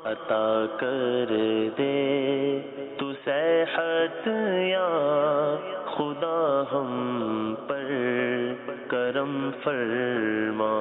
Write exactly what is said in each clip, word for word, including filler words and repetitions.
عطا کر دے تو صحت یا خدا ہم پر کرم فرما.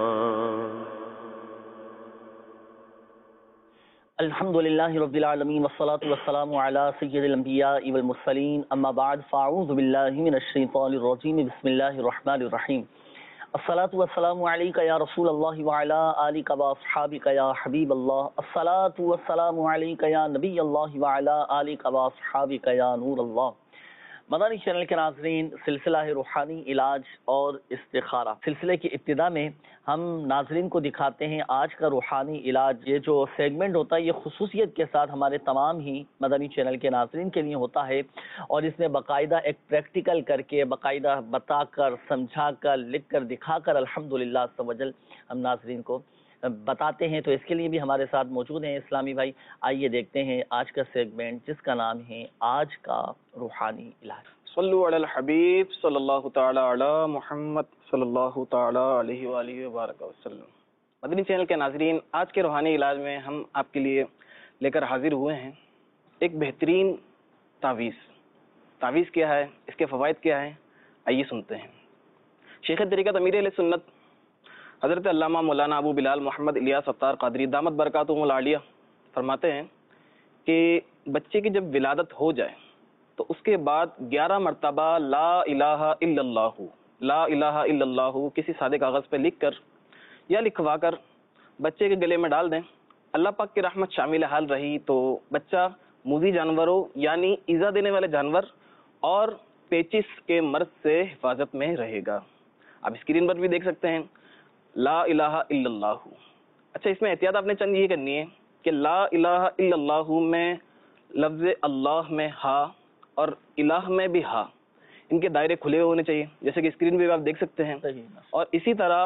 الحمد للہ رب العالمین والصلاة والسلام علی سید الانبیاء والمرسلین، اما بعد فاعوذ باللہ من الشیطان الرجیم، بسم اللہ الرحمن الرحیم. الصلاة والسلام علیک یا رسول اللہ وعلی آلک واصحابک یا حبیب اللہ. الصلاة والسلام علیک یا نبی اللہ وعلی آلک واصحابک یا نور اللہ. مدنی چینل کے ناظرین، سلسلہ روحانی علاج اور استخارہ سلسلے کی ابتدا میں ہم ناظرین کو دکھاتے ہیں آج کا روحانی علاج. یہ جو سیگمنٹ ہوتا ہے یہ خصوصیت کے ساتھ ہمارے تمام ہی مدنی چینل کے ناظرین کے لیے ہوتا ہے، اور اس میں باقاعدہ ایک پریکٹیکل کر کے باقاعدہ بتا کر سمجھا کر لکھ کر دکھا کر الحمدللہ عز و جل ہم ناظرین کو بتاتے ہیں. تو اس کے لیے بھی ہمارے ساتھ موجود ہیں اسلامی بھائی. آئیے دیکھتے ہیں آج کا سیگمنٹ جس کا نام ہے آج کا روحانی علاج. صلو علی الحبیب صلی اللہ تعالی علی محمد صلی اللہ تعالی علیہ وآلہ وبارک وسلم. مدنی چینل کے ناظرین، آج کے روحانی علاج میں ہم آپ کے لیے لے کر حاضر ہوئے ہیں ایک بہترین تعویذ. تعویذ کیا ہے، اس کے فوائد کیا ہیں، آئیے سنتے ہیں. شیخ طریقت امیر اہل سنت حضرت علامہ مولانا ابو بلال محمد الیاس ستار قادری دامت برکاتہم العالیہ فرماتے ہیں کہ بچے کی جب ولادت ہو جائے تو اس کے بعد گیارہ مرتبہ لا الہ الا اللہ لا الہ الا اللہ کسی سادے کاغذ پہ لکھ کر یا لکھوا کر بچے کے گلے میں ڈال دیں. اللہ پاک کی رحمت شامل حال رہی تو بچہ موذی جانوروں یعنی ایذا دینے والے جانور اور پیچس کے مرض سے حفاظت میں رہے گا. آپ اسکرین پر بھی دیکھ سکتے ہیں لا الہ الا اللہ. اچھا، اس میں احتیاط آپ نے چند یہ کرنی ہے کہ لا الہ الا اللہ میں لفظ اللہ میں ہا اور الہ میں بھی ہا، ان کے دائرے کھلے ہونے چاہیے جیسے کہ اسکرین پہ آپ دیکھ سکتے ہیں. اور اسی طرح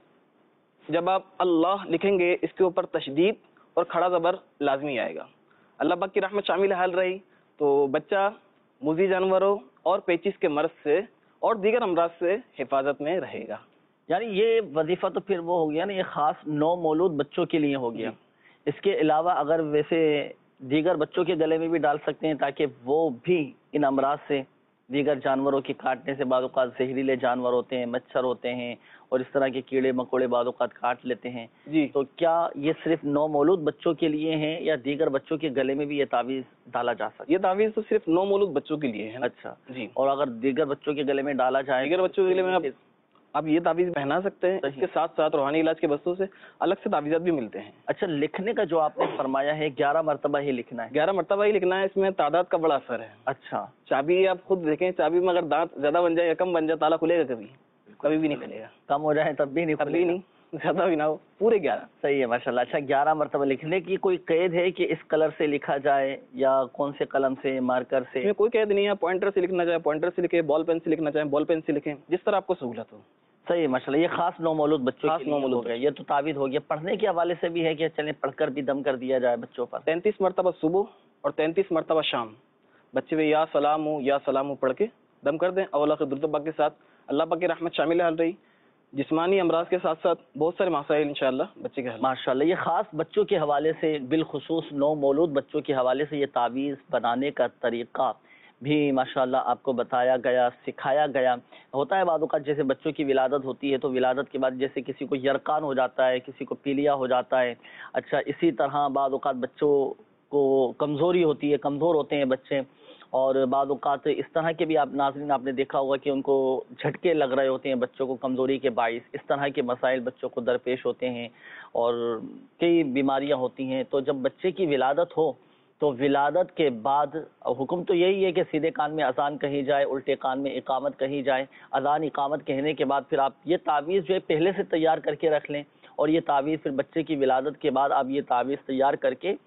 جب آپ اللہ لکھیں گے اس کے اوپر تشدید اور کھڑا زبر لازمی آئے گا. اللہ پاک کی رحمت شامل حال رہی تو بچہ موذی جانوروں اور پیچس کے مرض سے اور دیگر امراض سے حفاظت میں رہے گا. یعنی یہ وظیفہ تو پھر وہ ہو گیا نا، یہ خاص نو مولود بچوں کے لیے ہو گیا. اس کے علاوہ اگر ویسے دیگر بچوں کے گلے میں بھی ڈال سکتے ہیں تاکہ وہ بھی ان امراض سے، دیگر جانوروں کے کاٹنے سے، بعض اوقات زہریلے جانور ہوتے ہیں، مچھر ہوتے ہیں اور اس طرح کے کیڑے مکوڑے بعض اوقات کاٹ لیتے ہیں جی. تو کیا یہ صرف نو مولود بچوں کے لیے ہیں یا دیگر بچوں کے گلے میں بھی یہ تعویذ ڈالا جا سکتا ہے؟ یہ تعویذ تو صرف نو مولود بچوں کے لیے ہے. اچھا جی. اور اگر دیگر بچوں کے گلے میں ڈالا جائے، دیگر بچوں کے گلے میں آپ یہ تعویذ پہنا سکتے ہیں. اس کے ساتھ ساتھ روحانی علاج کے بستوں سے الگ سے تعویذات بھی ملتے ہیں. اچھا، لکھنے کا جو آپ نے فرمایا ہے گیارہ مرتبہ ہی لکھنا ہے؟ گیارہ مرتبہ ہی لکھنا ہے. اس میں تعداد کا بڑا اثر ہے. اچھا، چابی آپ خود دیکھیں، چابی میں اگر دانت زیادہ بن جائے یا کم بن جائے تالا کھلے گا کبھی کبھی بھی نہیں کھلے گا. کم ہو جائے تب بھی نہیں کبھی نہیں، زیادہ بھی نہ ہو، پورے گیارہ. صحیح ہے، ماشاء اللہ. اچھا، گیارہ مرتبہ لکھنے کی کوئی قید ہے کہ اس کلر سے لکھا جائے یا کون سے قلم سے، مارکر سے؟ اس میں کوئی قید نہیں ہے. پوائنٹر سے لکھنا چاہے پوائنٹر سے لکھیں، بال پین سے لکھنا چاہیں بال پین سے لکھیں، جس طرح آپ کو سہولت ہو. صحیح ہے، ماشاء اللہ. یہ خاص نو مولود بچوں خاص کے نو لیے مولود ہو گیا. یہ تو تعویذ ہو گیا. پڑھنے کے حوالے سے بھی ہے کہ چلیں پڑھ کر بھی دم کر دیا جائے بچوں پر؟ تینتیس مرتبہ صبح اور تینتیس مرتبہ شام بچے میں یا سلام ہو یا سلام ہو پڑھ کے دم کر دیں. اولا کے درود پاک کے ساتھ اللہ پاک کی رحمت شامل حال رہی. جسمانی امراض کے ساتھ ساتھ بہت سارے مسائل انشاءاللہ بچے کے حل. ماشاءاللہ. یہ خاص بچوں کے حوالے سے، بالخصوص نو مولود بچوں کے حوالے سے یہ تعویذ بنانے کا طریقہ بھی ماشاءاللہ آپ کو بتایا گیا، سکھایا گیا. ہوتا ہے بعض اوقات جیسے بچوں کی ولادت ہوتی ہے تو ولادت کے بعد جیسے کسی کو یرقان ہو جاتا ہے، کسی کو پیلیا ہو جاتا ہے. اچھا، اسی طرح بعض اوقات بچوں کو کمزوری ہوتی ہے، کمزور ہوتے ہیں بچے، اور بعض اوقات اس طرح کے بھی آپ ناظرین آپ نے دیکھا ہوگا کہ ان کو جھٹکے لگ رہے ہوتے ہیں بچوں کو کمزوری کے باعث. اس طرح کے مسائل بچوں کو درپیش ہوتے ہیں اور کئی بیماریاں ہوتی ہیں. تو جب بچے کی ولادت ہو تو ولادت کے بعد حکم تو یہی ہے کہ سیدھے کان میں اذان کہی جائے، الٹے کان میں اقامت کہی جائے. اذان اقامت کہنے کے بعد پھر آپ یہ تعویذ جو ہے پہلے سے تیار کر کے رکھ لیں، اور یہ تعویذ پھر بچے کی ولادت کے بعد آپ یہ تعویذ تیار کر کے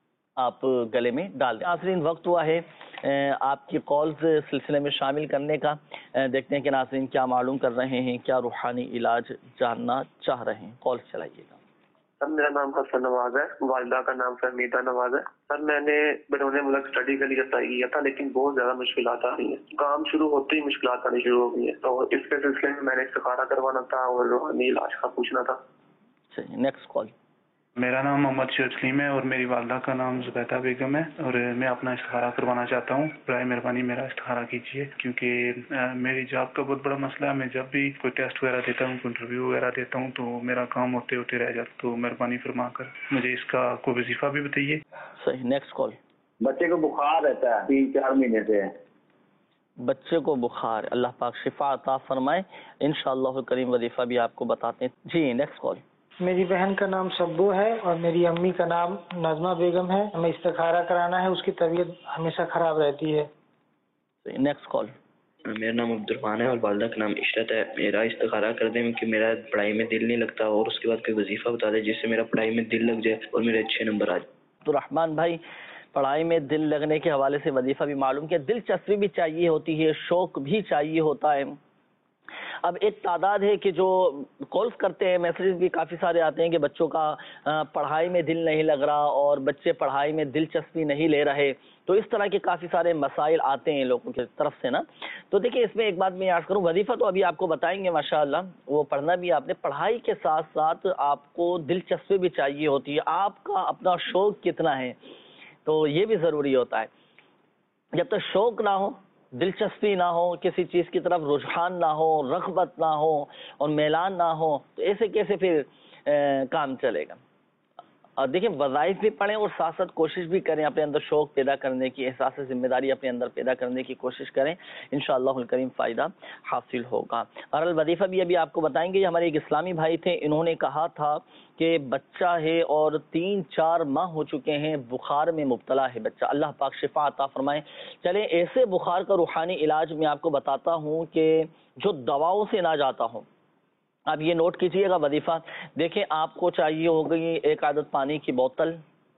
آپ گلے میں ڈال دیں. ناظرین، وقت ہوا ہے آپ کی کالز سلسلے میں شامل کرنے کا. دیکھتے ہیں کہ ناظرین کیا معلوم کر رہے ہیں، کیا روحانی علاج جاننا چاہ رہے ہیں. کال چلائیے گا. سر میرا نام حسن نواز ہے، والدہ کا نام سر میتا نواز ہے. سر میں نے بیرون ملک اسٹڈی کے لیے ٹرائی کیا تھا لیکن بہت زیادہ مشکلات آ رہی ہیں. کام شروع ہوتے ہی مشکلات آنی شروع ہو گئی ہیں، تو اس کے سلسلے میں میں نے استخارہ کروانا تھا اور روحانی علاج کا پوچھنا تھا. صحیح. Next call. میرا نام محمد شیر سلیم ہے اور میری والدہ کا نام زبیدہ بیگم ہے، اور میں اپنا استخارہ کروانا چاہتا ہوں. برائے مہربانی میرا استخارہ کیجیے، کیونکہ میری جاب کا بہت بڑا مسئلہ ہے. میں جب بھی کوئی ٹیسٹ وغیرہ دیتا ہوں، کوئی انٹرویو وغیرہ دیتا ہوں، تو میرا کام ہوتے ہوتے رہ جاتا. تو مہربانی فرما کر مجھے اس کا کوئی وظیفہ بھی بتائیے. صحیح. Next call. بچے کو بخار رہتا ہے تین چار مہینے سے. بچے کو بخار، اللہ پاک شفا عطا فرمائے. انشاءاللہ کریم وظیفہ بھی آپ کو بتاتے ہیں. جی نیکسٹ کال. میری بہن کا نام سبو ہے اور میری امی کا نام نظمہ بیگم ہے. ہمیں استخارہ کرانا ہے، اس کی طبیعت ہمیشہ خراب رہتی ہے. Next call. میرا نام عبد الرحمان ہے اور والدہ کا نام عشرت ہے. میرا استخارہ کر دیں کہ میرا پڑھائی میں دل نہیں لگتا، اور اس کے بعد کوئی وظیفہ بتا دیں جس سے میرا پڑھائی میں دل لگ جائے اور میرے اچھے نمبر آ جائے. عبد الرحمان بھائی، پڑھائی میں دل لگنے کے حوالے سے وظیفہ بھی معلوم کیا. دلچسپی بھی چاہیے ہوتی ہے، شوق بھی چاہیے ہوتا ہے. اب ایک تعداد ہے کہ جو کالز کرتے ہیں، میسیجز بھی کافی سارے آتے ہیں کہ بچوں کا پڑھائی میں دل نہیں لگ رہا اور بچے پڑھائی میں دلچسپی نہیں لے رہے. تو اس طرح کے کافی سارے مسائل آتے ہیں لوگوں کی طرف سے نا. تو دیکھیں اس میں ایک بات میں عرض کروں، وظیفہ تو ابھی آپ کو بتائیں گے ماشاءاللہ، وہ پڑھنا بھی آپ نے. پڑھائی کے ساتھ ساتھ آپ کو دلچسپی بھی چاہیے ہوتی ہے. آپ کا اپنا شوق کتنا ہے تو یہ بھی ضروری ہوتا ہے. جب تک شوق نہ ہو، دلچسپی نہ ہو، کسی چیز کی طرف رجحان نہ ہو، رغبت نہ ہو اور میلان نہ ہو، تو ایسے کیسے پھر کام چلے گا. اور دیکھیں وظائف بھی پڑھیں اور ساتھ ساتھ کوشش بھی کریں اپنے اندر شوق پیدا کرنے کی، احساس ذمہ داری اپنے اندر پیدا کرنے کی کوشش کریں. انشاءاللہ الکریم فائدہ حاصل ہوگا. اور الوظیفہ بھی ابھی آپ کو بتائیں گے. یہ ہمارے ایک اسلامی بھائی تھے، انہوں نے کہا تھا کہ بچہ ہے اور تین چار ماہ ہو چکے ہیں، بخار میں مبتلا ہے بچہ. اللہ پاک شفا عطا فرمائے. چلیں ایسے بخار کا روحانی علاج میں آپ کو بتاتا ہوں کہ جو دواؤں سے نہ جاتا ہوں. آپ یہ نوٹ کیجئے گا وظیفہ. دیکھیں آپ کو چاہیے ہوگی ایک عادت پانی کی بوتل،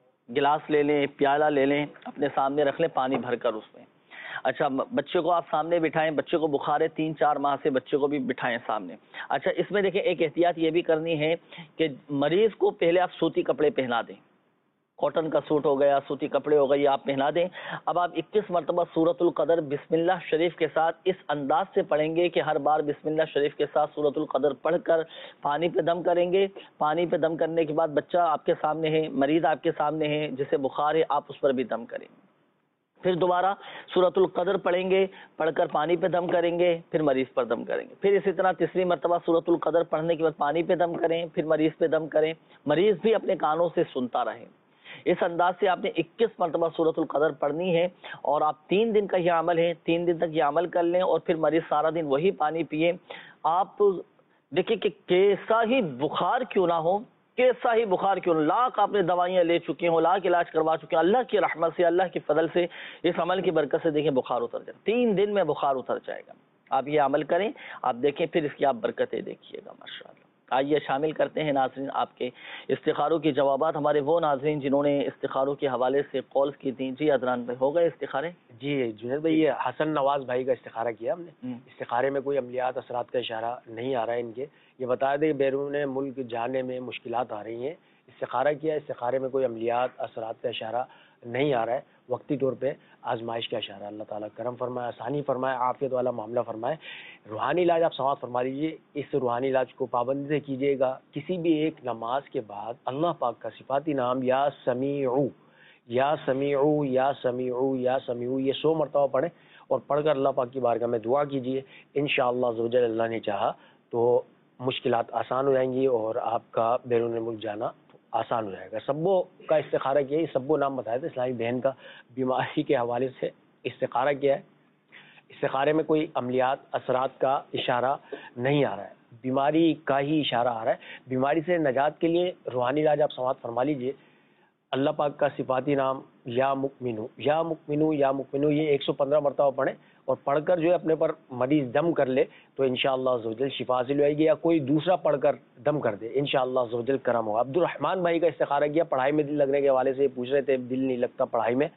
گلاس لے لیں، پیالہ لے لیں، اپنے سامنے رکھ لیں پانی بھر کر اس میں. اچھا بچے کو آپ سامنے بٹھائیں، بچے کو بخار ہے تین چار ماہ سے، بچے کو بھی بٹھائیں سامنے. اچھا اس میں دیکھیں ایک احتیاط یہ بھی کرنی ہے کہ مریض کو پہلے آپ سوتی کپڑے پہنا دیں. کاٹن کا سوٹ ہو گیا، سوتی کپڑے ہو گئے، آپ پہنا دیں. اب آپ اکیس مرتبہ سورۃ القدر بسم اللہ شریف کے ساتھ اس انداز سے پڑھیں گے کہ ہر بار بسم اللہ شریف کے ساتھ سورۃ القدر پڑھ کر پانی پہ دم کریں گے. پانی پہ دم کرنے کے بعد بچہ آپ کے سامنے ہے، مریض آپ کے سامنے ہے جسے بخار ہے، آپ اس پر بھی دم کریں گے. پھر دوبارہ سورۃ القدر پڑھیں گے، پڑھ کر پانی پہ دم کریں گے، پھر مریض پر دم کریں گے. پھر اسی طرح تیسری مرتبہ سورۃ القدر پڑھنے کے بعد پانی پہ دم کریں، پھر مریض پہ دم کریں. مریض بھی اپنے کانوں سے سنتا رہے. اس انداز سے آپ نے اکیس مرتبہ سورۃ القدر پڑھنی ہے. اور آپ تین دن کا یہ عمل ہے، تین دن تک یہ عمل کر لیں اور پھر مریض سارا دن وہی پانی پیے. آپ دیکھیں کہ کیسا ہی بخار کیوں نہ ہو، کیسا ہی بخار کیوں نہ، لاکھ آپ نے دوائیاں لے چکے ہوں، لاکھ علاج کروا چکے ہیں، اللہ کی رحمت سے، اللہ کے فضل سے، اس عمل کی برکت سے دیکھیں بخار اتر جائے. تین دن میں بخار اتر جائے گا. آپ یہ عمل کریں، آپ دیکھیں پھر اس کی آپ برکتیں دیکھیے گا ماشاءاللہ. آئیے شامل کرتے ہیں ناظرین آپ کے استخاروں کے جوابات. ہمارے وہ ناظرین جنہوں نے استخاروں کے حوالے سے کالز کی تھیں. جی عدنان بھائی ہو گئے استخارے؟ جی جنید بھائی، یہ حسن نواز بھائی کا استخارہ کیا ہم نے. استخارے میں کوئی عملیات اثرات کا اشارہ نہیں آ رہا ہے ان کے. یہ بتا دیں بیرون ملک جانے میں مشکلات آ رہی ہیں. استخارہ کیا، استخارے میں کوئی عملیات اثرات کا اشارہ نہیں آ رہا ہے، وقتی طور پہ آزمائش کا اشارہ. اللہ تعالیٰ کرم فرمائے، آسانی فرمائے، عافیت والا معاملہ فرمائے. روحانی علاج آپ سماعت فرما لیجیے. اس روحانی علاج کو پابندی سے کیجیے گا. کسی بھی ایک نماز کے بعد اللہ پاک کا صفاتی نام یا سمیعو یا سمیعو یا سمیعو یا سمیعو یہ سو مرتبہ پڑھیں اور پڑھ کر اللہ پاک کی بارگاہ میں دعا کیجیے. انشاءاللہ عزوجل اللہ نے چاہا تو مشکلات آسان ہو جائیں گی اور آپ کا بیرون ملک جانا آسان ہو جائے گا. سبو کا استخارہ کیا ہے، سبو نام بتایا تھا اسلامی بہن کا. بیماری کے حوالے سے استخارہ کیا ہے. استخارے میں کوئی عملیات اثرات کا اشارہ نہیں آ رہا ہے، بیماری کا ہی اشارہ آ رہا ہے. بیماری سے نجات کے لیے روحانی علاج آپ سماعت فرما لیجئے. اللہ پاک کا صفاتی نام یا مکمنو یا مکمنو یا مکمنو یہ ایک سو پندرہ مرتبہ پڑھیں اور پڑھ کر جو ہے اپنے پر مریض دم کر لے تو انشاءاللہ عزوجل شفا حاصل ہو جائے گی، یا کوئی دوسرا پڑھ کر دم کر دے انشاءاللہ عزوجل کرم ہوگا. عبد الرحمان بھائی کا استخارہ کیا، پڑھائی میں دل لگنے کے حوالے سے پوچھ رہے تھے، دل نہیں لگتا پڑھائی میں.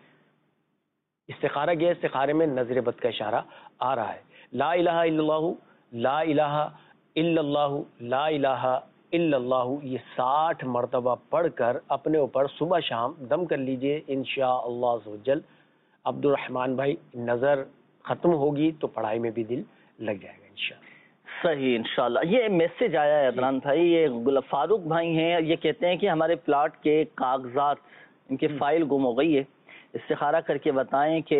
استخارہ کیا، استخارے میں نظر بد کا اشارہ آ رہا ہے. لا الہ الا اللہ، لا الہ الا اللہ، لا الہ الا اللہ یہ ساٹھ مرتبہ پڑھ کر اپنے اوپر صبح شام دم کر لیجئے انشاءاللہ عزوجل. عبد الرحمان بھائی نظر ختم ہوگی تو پڑھائی میں بھی دل لگ جائے گا انشاءاللہ. صحیح انشاءاللہ. یہ میسج آیا ہے عدنان بھائی، یہ فاروق بھائی ہیں، یہ کہتے ہیں کہ ہمارے پلاٹ کے کاغذات، ان کی فائل گم ہو گئی ہے، استخارہ کر کے بتائیں کہ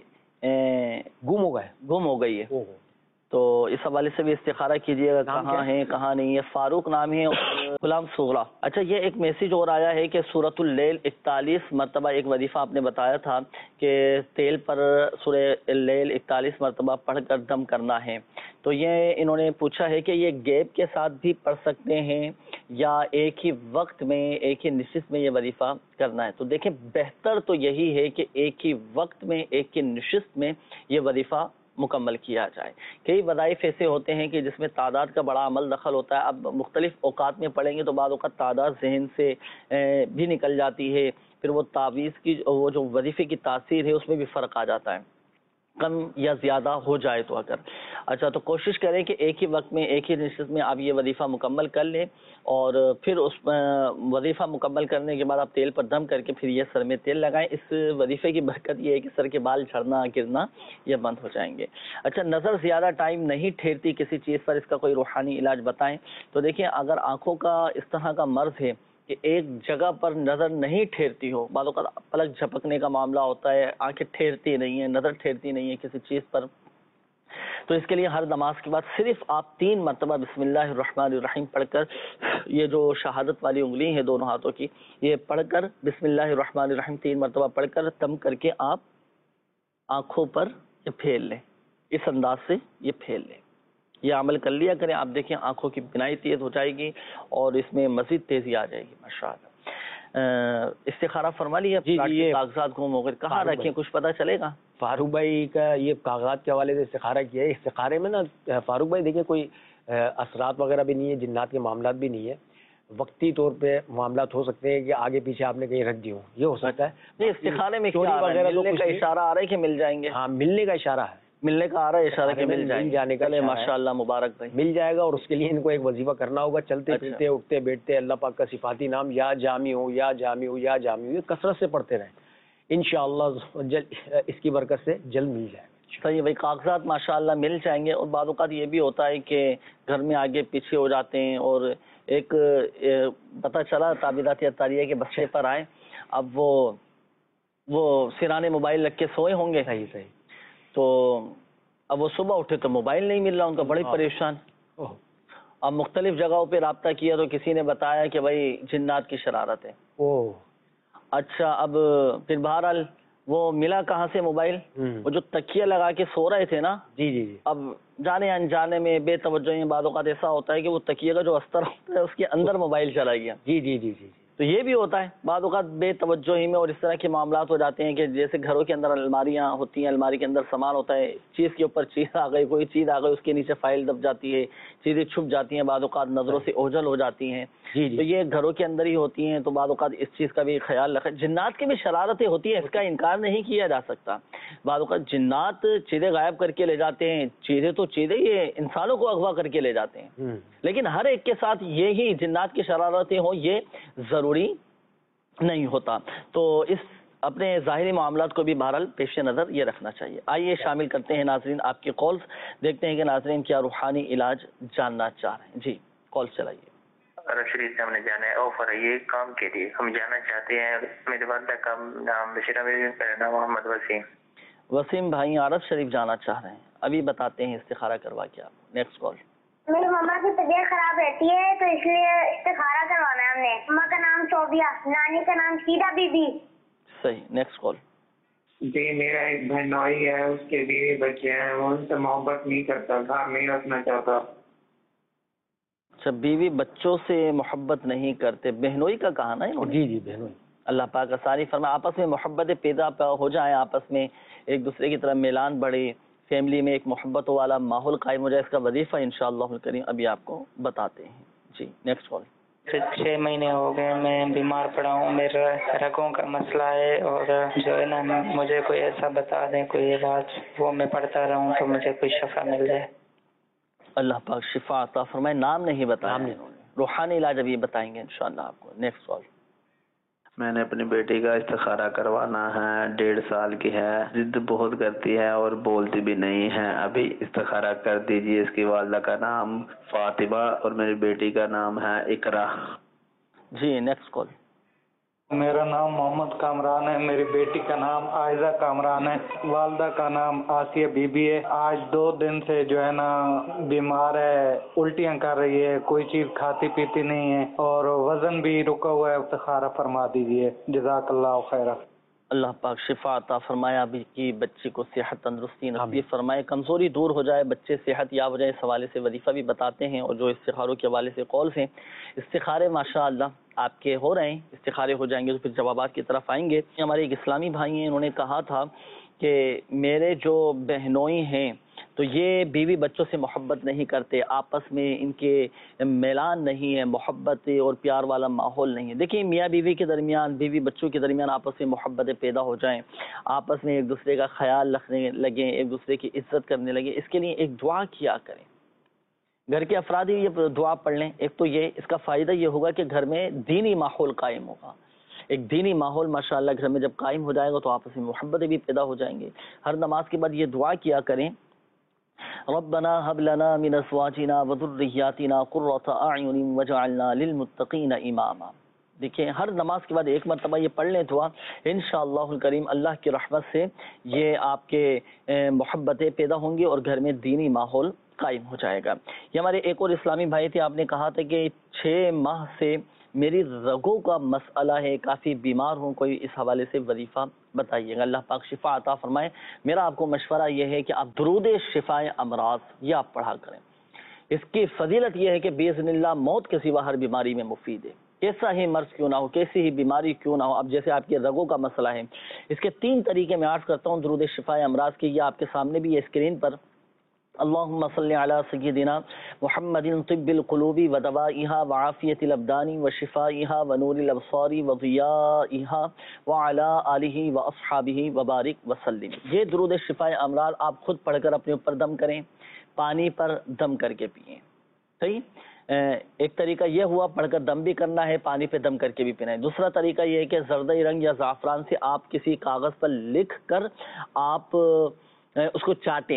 گم ہو گئے گم ہو گئی ہے. تو اس حوالے سے بھی استخارہ کیجیے گا کہاں ہے کہاں نہیں ہے. فاروق نام ہے، غلام صغرا. اچھا یہ ایک میسج اور آیا ہے کہ سورۃ اللیل اکتالیس مرتبہ، ایک وظیفہ آپ نے بتایا تھا کہ تیل پر سورہ اللیل اکتالیس مرتبہ پڑھ کر دم کرنا ہے. تو یہ انہوں نے پوچھا ہے کہ یہ گیپ کے ساتھ بھی پڑھ سکتے ہیں یا ایک ہی وقت میں ایک ہی نشست میں یہ وظیفہ کرنا ہے. تو دیکھیں بہتر تو یہی ہے کہ ایک ہی وقت میں ایک ہی نشست میں یہ وظیفہ مکمل کیا جائے. کئی وظائف ایسے ہوتے ہیں کہ جس میں تعداد کا بڑا عمل دخل ہوتا ہے. اب مختلف اوقات میں پڑھیں گے تو بعض اوقات تعداد ذہن سے بھی نکل جاتی ہے، پھر وہ تعویذ کی وہ جو وظیفے کی تاثیر ہے اس میں بھی فرق آ جاتا ہے، کم یا زیادہ ہو جائے تو اگر. اچھا تو کوشش کریں کہ ایک ہی وقت میں ایک ہی نشست میں آپ یہ وظیفہ مکمل کر لیں، اور پھر اس وظیفہ مکمل کرنے کے بعد آپ تیل پر دم کر کے پھر یہ سر میں تیل لگائیں. اس وظیفے کی برکت یہ ہے کہ سر کے بال جھڑنا گرنا یہ بند ہو جائیں گے. اچھا نظر زیادہ ٹائم نہیں ٹھہرتی کسی چیز پر، اس کا کوئی روحانی علاج بتائیں. تو دیکھیں اگر آنکھوں کا اس طرح کا مرض ہے کہ ایک جگہ پر نظر نہیں ٹھہرتی ہو، بعض اوقات پلک جھپکنے کا معاملہ ہوتا ہے، آنکھیں ٹھہرتی نہیں ہیں، نظر ٹھہرتی نہیں ہے کسی چیز پر، تو اس کے لیے ہر نماز کے بعد صرف آپ تین مرتبہ بسم اللہ الرحمن الرحیم پڑھ کر، یہ جو شہادت والی انگلی ہے دونوں ہاتھوں کی، یہ پڑھ کر بسم اللہ الرحمن الرحیم تین مرتبہ پڑھ کر دم کر کے آپ آنکھوں پر یہ پھیل لیں. اس انداز سے یہ پھیل لیں. یہ عمل کر لیا کریں، آپ دیکھیں آنکھوں کی بینائی تیز ہو جائے گی اور اس میں مزید تیزی آ جائے گی ماشاءاللہ. استخارہ فرما لیا. جی جی یہ کاغذات گم ہو گئے کہاں رکھیں کچھ پتہ چلے گا؟ فاروق بھائی کا یہ کاغذات کے حوالے سے استخارہ کیا ہے. استخارے میں نا فاروق بھائی دیکھیں کوئی اثرات وغیرہ بھی نہیں ہے، جنات کے معاملات بھی نہیں ہے، وقتی طور پہ معاملات ہو سکتے ہیں کہ آگے پیچھے آپ نے کہیں رکھ دی ہوں، یہ ہو سکتا ہے. استخارے میں کیا وغیرہ ملنے کا اشارہ آ رہا ہے کہ مل جائیں گے؟ ہاں ملنے کا اشارہ ہے، ملنے کا آ رہا ہے اشارہ کہ مل جائیں جانے کا ماشاء اللہ مبارک بھائی مل جائے گا. اور اس کے لیے ان کو ایک وظیفہ کرنا ہوگا، چلتے پھرتے اٹھتے بیٹھتے اللہ پاک کا صفاتی نام یا جامی ہو یا جامی ہو یا جامی ہو یہ کثرت سے پڑھتے رہیں، انشاءاللہ جل اس کی برکت سے جلد مل جائے گا. صحیح بھائی کاغذات ماشاءاللہ مل جائیں گے. اور بعض اوقات یہ بھی ہوتا ہے کہ گھر میں آگے پیچھے ہو جاتے ہیں اور ایک پتہ چلا تعبیرات اتاریہ کے بچے پر آئے، اب وہ وہ سرانے موبائل رکھ کے سوئے ہوں گے. صحیح صحیح تو اب وہ صبح اٹھے تو موبائل نہیں مل رہا، ان کا بڑی پریشان. اب مختلف جگہوں پہ رابطہ کیا تو کسی نے بتایا کہ بھائی جنات کی شرارت ہے. اوہ اچھا اب پھر بہرحال وہ ملا کہاں سے موبائل؟ وہ جو تکیہ لگا کے سو رہے تھے نا، جی جی جی اب جانے انجانے میں بے توجہی میں بعض اوقات ایسا ہوتا ہے کہ وہ تکیے کا جو استر ہوتا ہے اس کے اندر موبائل چلا گیا. جی جی جی جی تو یہ بھی ہوتا ہے بعض اوقات بے توجہی میں، اور اس طرح کے معاملات ہو جاتے ہیں کہ جیسے گھروں کے اندر الماریاں ہوتی ہیں، الماری کے اندر سامان ہوتا ہے، چیز کے اوپر چیز آ گئی، کوئی چیز آ گئی اس کے نیچے فائل دب جاتی ہے، چیزیں چھپ جاتی ہیں، بعض اوقات نظروں سے اوجھل ہو جاتی ہیں. جی جی تو یہ گھروں کے اندر ہی ہوتی ہیں، تو بعض اوقات اس چیز کا بھی خیال رکھیں. جنات کی بھی شرارتیں ہوتی ہیں، اس کا انکار نہیں کیا جا سکتا. بعض اوقات جنات چیزیں غائب کر کے لے جاتے ہیں، چیزیں تو چیزیں یہ انسانوں کو اغوا کر کے لے جاتے ہیں، لیکن ہر ایک کے ساتھ یہی جنات کی شرارتیں ہوں یہ ضروری نہیں ہوتا. تو اس اپنے ظاہری معاملات کو بھی بہرحال پیش نظر یہ رکھنا چاہیے. آئیے شامل کرتے ہیں ناظرین آپ کے کالز، دیکھتے ہیں کہ ناظرین کیا روحانی علاج جاننا چاہ رہے ہیں. جی کال چلائیے. عرب شریف سے ہم نے جانا ہے آفر ہے یہ کام کے لیے ہم جانا چاہتے ہیں. میرے والدہ کا نام بشیرہ بیگم، میرا نام محمد وسیم. وسیم بھائی عرب شریف جانا چاہ رہے ہیں، ابھی بتاتے ہیں استخارہ کروا کے آپ. Next call. میری مما کی طبیعت خراب رہتی ہے تو اس لیے استخارہ کروانا ہے ہم نے. مما کا نام صوبیہ، نانی کا نام سیدہ بی بی. صحیح. Next call. جی میرا ایک بہنوئی ہے، اس کے بیوی بچے ہیں، وہ ان سے محبت نہیں کرتا، گھر نہیں رکھنا چاہتا. اچھا بیوی بچوں سے محبت نہیں کرتے، بہنوئی کا کہا نا؟ جی جی بہنوئی. اللہ پاک آسانی فرمائے، آپس میں محبت پیدا ہو جائیں، آپس میں ایک دوسرے کی طرف میلان بڑھے، فیملی میں ایک محبت والا ماحول قائم ہو جائے. اس کا وظیفہ انشاءاللہ الکریم ابھی آپ کو بتاتے ہیں. جی نیکسٹ کال. چھ مہینے ہو گئے میں بیمار پڑا ہوں، میرا رگوں کا مسئلہ ہے، اور جو ہے نا مجھے کوئی ایسا بتا دیں کوئی علاج وہ میں پڑھتا رہوں تو مجھے کوئی شفا مل جائے. اللہ پاک شفا عطا فرمائے. نام نہیں بتایا، روحانی علاج ابھی بتائیں گے انشاءاللہ آپ کو. Next call. میں نے اپنی بیٹی کا استخارہ کروانا ہے، ڈیڑھ سال کی ہے، ضد بہت کرتی ہے اور بولتی بھی نہیں ہے، ابھی استخارہ کر دیجئے۔ اس کی والدہ کا نام فاطمہ اور میری بیٹی کا نام ہے اقرا۔ جی نیکسٹ کال۔ میرا نام محمد کامران ہے، میری بیٹی کا نام عائزہ کامران ہے، والدہ کا نام آسیہ بی بی ہے۔ آج دو دن سے جو ہے نا بیمار ہے، الٹیاں کر رہی ہے، کوئی چیز کھاتی پیتی نہیں ہے اور وزن بھی رکا ہوا ہے، استخارہ فرما دیجیے، جزاک اللہ خیر۔ اللہ پاک شفا عطا فرمائے، ابھی کی بچی کو صحت تندرستی نصیب فرمائے، کمزوری دور ہو جائے، بچے صحت یاب ہو جائے۔ اس حوالے سے وظیفہ بھی بتاتے ہیں اور جو استخاروں کے حوالے سے کالز ہیں، استخارے ماشاء اللہ آپ کے ہو رہے ہیں، استخارے ہو جائیں گے تو پھر جوابات کی طرف آئیں گے۔ ہمارے ایک اسلامی بھائی ہیں، انہوں نے کہا تھا کہ میرے جو بہنوئی ہیں تو یہ بیوی بچوں سے محبت نہیں کرتے، آپس میں ان کے میلان نہیں ہے، محبت اور پیار والا ماحول نہیں ہے۔ دیکھیں میاں بیوی کے درمیان، بیوی بچوں کے درمیان آپس میں محبتیں پیدا ہو جائیں، آپس میں ایک دوسرے کا خیال رکھنے لگیں، ایک دوسرے کی عزت کرنے لگیں، اس کے لیے ایک دعا کیا کریں۔ گھر کے افراد ہی یہ دعا پڑھ لیں۔ ایک تو یہ اس کا فائدہ یہ ہوگا کہ گھر میں دینی ماحول قائم ہوگا، ایک دینی ماحول ماشاءاللہ گھر میں جب قائم ہو جائے گا تو آپس میں محبتیں بھی پیدا ہو جائیں گے۔ ہر نماز کے بعد یہ دعا کیا کریں، ربنا هب لنا من ازواجنا وذرياتنا قرة اعین واجعلنا للمتقین اماما۔ دیکھیں ہر نماز کے بعد ایک مرتبہ یہ پڑھ لیں دعا، انشاءاللہ الکریم اللہ کی رحمت سے یہ آپ کے محبتیں پیدا ہوں گی اور گھر میں دینی ماحول قائم ہو جائے گا۔ یہ ہمارے ایک اور اسلامی بھائی تھے، آپ نے کہا تھا کہ چھ ماہ سے میری رگوں کا مسئلہ ہے، کافی بیمار ہوں، کوئی اس حوالے سے وظیفہ بتائیے گا، اللہ پاک شفا عطا فرمائے۔ میرا آپ کو مشورہ یہ ہے کہ آپ درود شفائے امراض یہ آپ پڑھا کریں۔ اس کی فضیلت یہ ہے کہ باذن اللہ موت کے سوا ہر بیماری میں مفید ہے، کیسا ہی مرض کیوں نہ ہو، کیسی ہی بیماری کیوں نہ ہو۔ اب جیسے آپ کے رگوں کا مسئلہ ہے، اس کے تین طریقے میں عرض کرتا ہوں درود شفائے امراض کے، یہ آپ کے سامنے بھی ہے اسکرین پر۔ اللہم صلی علی سیدنا محمد طب القلوب ودوائها وعافیت الابدان وشفائها ونور الابصار وضیائها وعلی آلہ واصحابہ وبارک وسلم۔ یہ درود شفائے امراض آپ خود پڑھ کر اپنے اوپر دم کریں، پانی پر دم کر کے پئیں۔ صحیح، ایک طریقہ یہ ہوا پڑھ کر دم بھی کرنا ہے، پانی پہ دم کر کے بھی پینا ہے۔ دوسرا طریقہ یہ ہے کہ زردئی رنگ یا زعفران سے آپ کسی کاغذ پر لکھ کر آپ اس کو چاٹیں،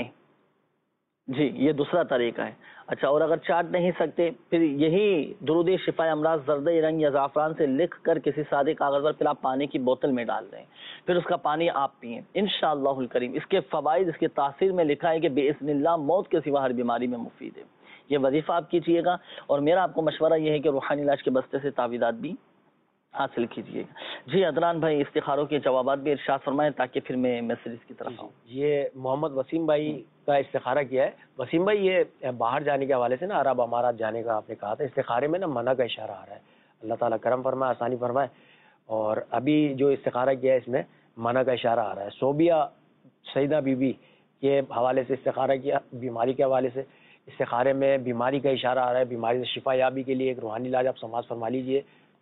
جی یہ دوسرا طریقہ ہے۔ اچھا، اور اگر چاٹ نہیں سکتے پھر یہی درود شفائے امراض زردئی رنگ یا زعفران سے لکھ کر کسی سادے کاغذ پر پھر آپ پانی کی بوتل میں ڈال دیں، پھر اس کا پانی آپ پئیں انشاءاللہ الکریم۔ اس کے فوائد، اس کے تاثیر میں لکھا ہے کہ باذن اللہ موت کے سوا ہر بیماری میں مفید ہے۔ یہ وظیفہ آپ کیجیے گا، اور میرا آپ کو مشورہ یہ ہے کہ روحانی علاج کے بستے سے تعویذات بھی حاصل کیجیے گا۔ جی عدنان بھائی استخاروں کے جوابات بھی ارشاد فرمائیں تاکہ پھر میں میسیجز کی طرف آؤں۔ یہ محمد وسیم بھائی کا استخارہ کیا ہے۔ وسیم بھائی یہ باہر جانے کے حوالے سے نا عرب امارات جانے کا آپ نے کہا تھا، استخارے میں نا منع کا اشارہ آ رہا ہے، اللہ تعالیٰ کرم فرمائے، آسانی فرمائے، اور ابھی جو استخارہ کیا ہے اس میں منع کا اشارہ آ رہا ہے۔ صوبیہ سیدہ بی بی کے حوالے سے استخارہ کیا، بیماری کے حوالے سے استخارے میں بیماری کا اشارہ آ رہا ہے، بیماری سے شفا یابی کے لیے ایک روحانی علاج آپ سماعت فرما لیجئے۔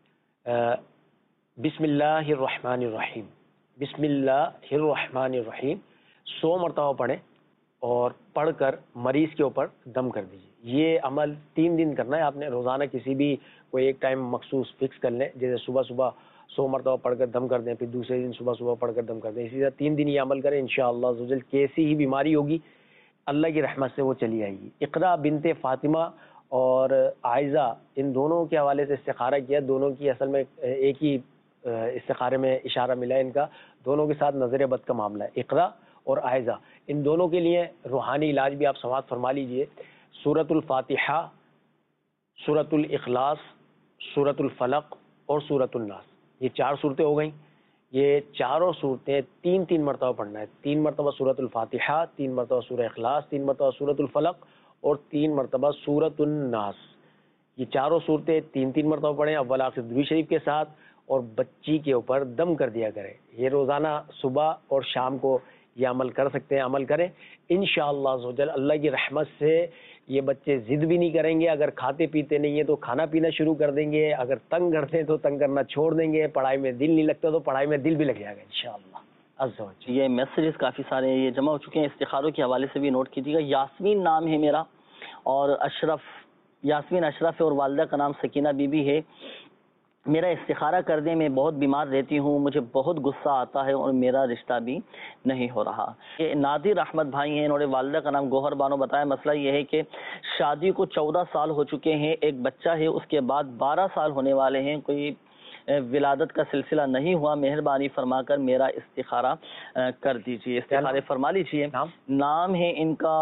بسم اللہ الرحمن الرحیم، بسم اللہ الرحمن الرحیم سو مرتبہ پڑھیں اور پڑھ کر مریض کے اوپر دم کر دیجیے۔ یہ عمل تین دن کرنا ہے آپ نے، روزانہ کسی بھی کوئی ایک ٹائم مخصوص فکس کر لیں، جیسے صبح صبح سو مرتبہ پڑھ کر دم کر دیں، پھر دوسرے دن صبح صبح پڑھ کر دم کر دیں، اسی طرح تین دن یہ عمل کریں، انشاءاللہ عزوجل کیسی ہی بیماری ہوگی اللہ کی رحمت سے وہ چلی آئے گی۔ اقرا بنت فاطمہ اور عائزہ ان دونوں کے حوالے سے استخارہ کیا، دونوں کی اصل میں ایک ہی استخارے میں اشارہ ملا ہے ان کا، دونوں کے ساتھ نظر بد کا معاملہ ہے، اقرا اور عائزہ، ان دونوں کے لیے روحانی علاج بھی آپ سماعت فرما لیجئے۔ سورۃ الفاتحہ، سورۃ الاخلاص، سورۃ الفلق اور سورۃ الناس، یہ چار صورتیں ہو گئیں۔ یہ چاروں صورتیں تین تین مرتبہ پڑھنا ہے، تین مرتبہ سورۃ الفاتحہ، تین مرتبہ سورہ اخلاص، تین مرتبہ سورۃ الفلق اور تین مرتبہ سورۃ الناس۔ یہ چاروں صورتیں تین تین مرتبہ پڑھیں اول آخر درود شریف کے ساتھ، اور بچی کے اوپر دم کر دیا کریں۔ یہ روزانہ صبح اور شام کو یہ عمل کر سکتے ہیں، عمل کریں انشاءاللہ عزوجل۔ اللہ کی رحمت سے یہ بچے ضد بھی نہیں کریں گے، اگر کھاتے پیتے نہیں ہیں تو کھانا پینا شروع کر دیں گے، اگر تنگ کرتے ہیں تو تنگ کرنا چھوڑ دیں گے، پڑھائی میں دل نہیں لگتا تو پڑھائی میں دل بھی لگ جائے گا انشاءاللہ عزوجل۔ یہ میسیجز کافی سارے یہ جمع ہو چکے ہیں، استخاروں کے حوالے سے بھی نوٹ کیجیے گا۔ یاسمین نام ہے میرا، اور اشرف، یاسمین اشرف ہے، اور والدہ کا نام سکینہ بی بی ہے۔ میرا استخارہ کر دیں، میں بہت بیمار رہتی ہوں، مجھے بہت غصہ آتا ہے اور میرا رشتہ بھی نہیں ہو رہا۔ یہ نادر احمد بھائی ہیں، انہوں نے والدہ کا نام گوہر بانو بتایا۔ مسئلہ یہ ہے کہ شادی کو چودہ سال ہو چکے ہیں، ایک بچہ ہے، اس کے بعد بارہ سال ہونے والے ہیں، کوئی ولادت کا سلسلہ نہیں ہوا، مہربانی فرما کر میرا استخارہ کر دیجیے، استخارے فرما لیجیے۔ نام ہے ان کا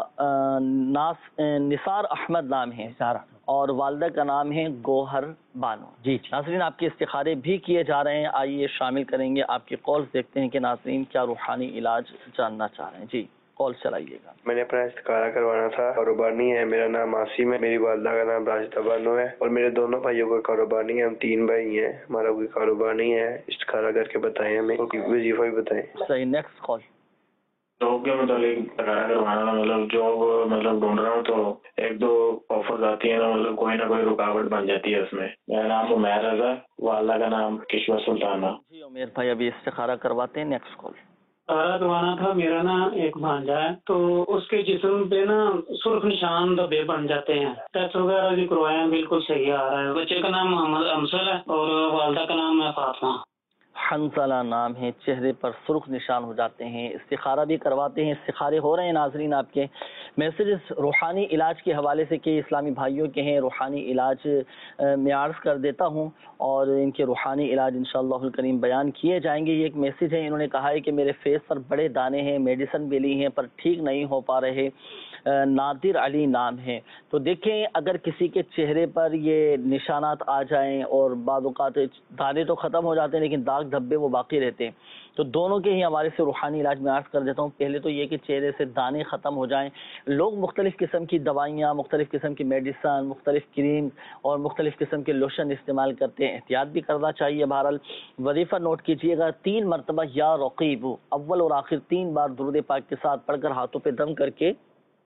نثار احمد نام ہے، اور والدہ کا نام ہے گوہر بانو۔ جی ناظرین، آپ کے استخارے بھی کیے جا رہے ہیں، آئیے شامل کریں گے آپ کی کالز، دیکھتے ہیں کہ ناظرین کیا روحانی علاج جاننا چاہ رہے ہیں۔ جی کال چلائیے گا۔ میں نے اپنا استخارہ کروانا تھا، کاروبار نہیں ہے، میرا نام عاصم ہے، میری والدہ کا نام راشدہ بانو ہے، اور میرے دونوں بھائیوں کا کاروبار نہیں ہے، ہم تین بھائی ہیں، ہمارا کوئی کاروبار نہیں ہے، استخارہ کر کے بتائیں ہمیں، وظیفہ بھی بتائیں۔ صحیح، نیکسٹ کال۔ جاب کے متعلق استخارہ کروانا، مطلب جاب مطلب ڈھونڈ رہا ہوں تو ایک دو آفرز آتی ہیں نا، مطلب کوئی نہ کوئی رکاوٹ بن جاتی ہے اس میں۔ میرا نام عمیر رضا، والدہ کا نام کشور سلطانہ۔ جی عمیر بھائی ابھی استخارہ کرواتے ہیں، نیکسٹ کال۔ استخارہ کروانا تھا، میرا نا ایک بھانجا ہے تو اس کے جسم پہ نا سرخ نشان دبے بن جاتے ہیں، ٹیسٹ وغیرہ بھی کروائے ہیں، بالکل صحیح آ رہا ہے۔ بچے کا نام محمد امثل ہے اور والدہ کا نام ہے فاطمہ۔ حنزلہ نام ہے، چہرے پر سرخ نشان ہو جاتے ہیں، استخارہ بھی کرواتے ہیں، استخارے ہو رہے ہیں۔ ناظرین آپ کے میسیجز روحانی علاج کے حوالے سے کہ اسلامی بھائیوں کے ہیں، روحانی علاج میں عرض کر دیتا ہوں اور ان کے روحانی علاج انشاءاللہ الکریم بیان کیے جائیں گے۔ یہ ایک میسیج ہے، انہوں نے کہا ہے کہ میرے فیس پر بڑے دانے ہیں، میڈیسن بھی لی ہیں پر ٹھیک نہیں ہو پا رہے، نادر علی نام ہے۔ تو دیکھیں اگر کسی کے چہرے پر یہ نشانات آ جائیں اور بعض اوقات دانے تو ختم ہو جاتے ہیں لیکن داغ دھبے وہ باقی رہتے ہیں، تو دونوں کے ہی حوالے سے روحانی علاج میں عرض کر دیتا ہوں۔ پہلے تو یہ کہ چہرے سے دانے ختم ہو جائیں، لوگ مختلف قسم کی دوائیاں، مختلف قسم کی میڈیسن، مختلف کریم اور مختلف قسم کے لوشن استعمال کرتے ہیں، احتیاط بھی کرنا چاہیے۔ بہرحال وظیفہ نوٹ کیجئے گا، تین مرتبہ یا رقیب اول اور آخر تین بار درود پاک کے ساتھ پڑھ کر ہاتھوں پہ دم کر کے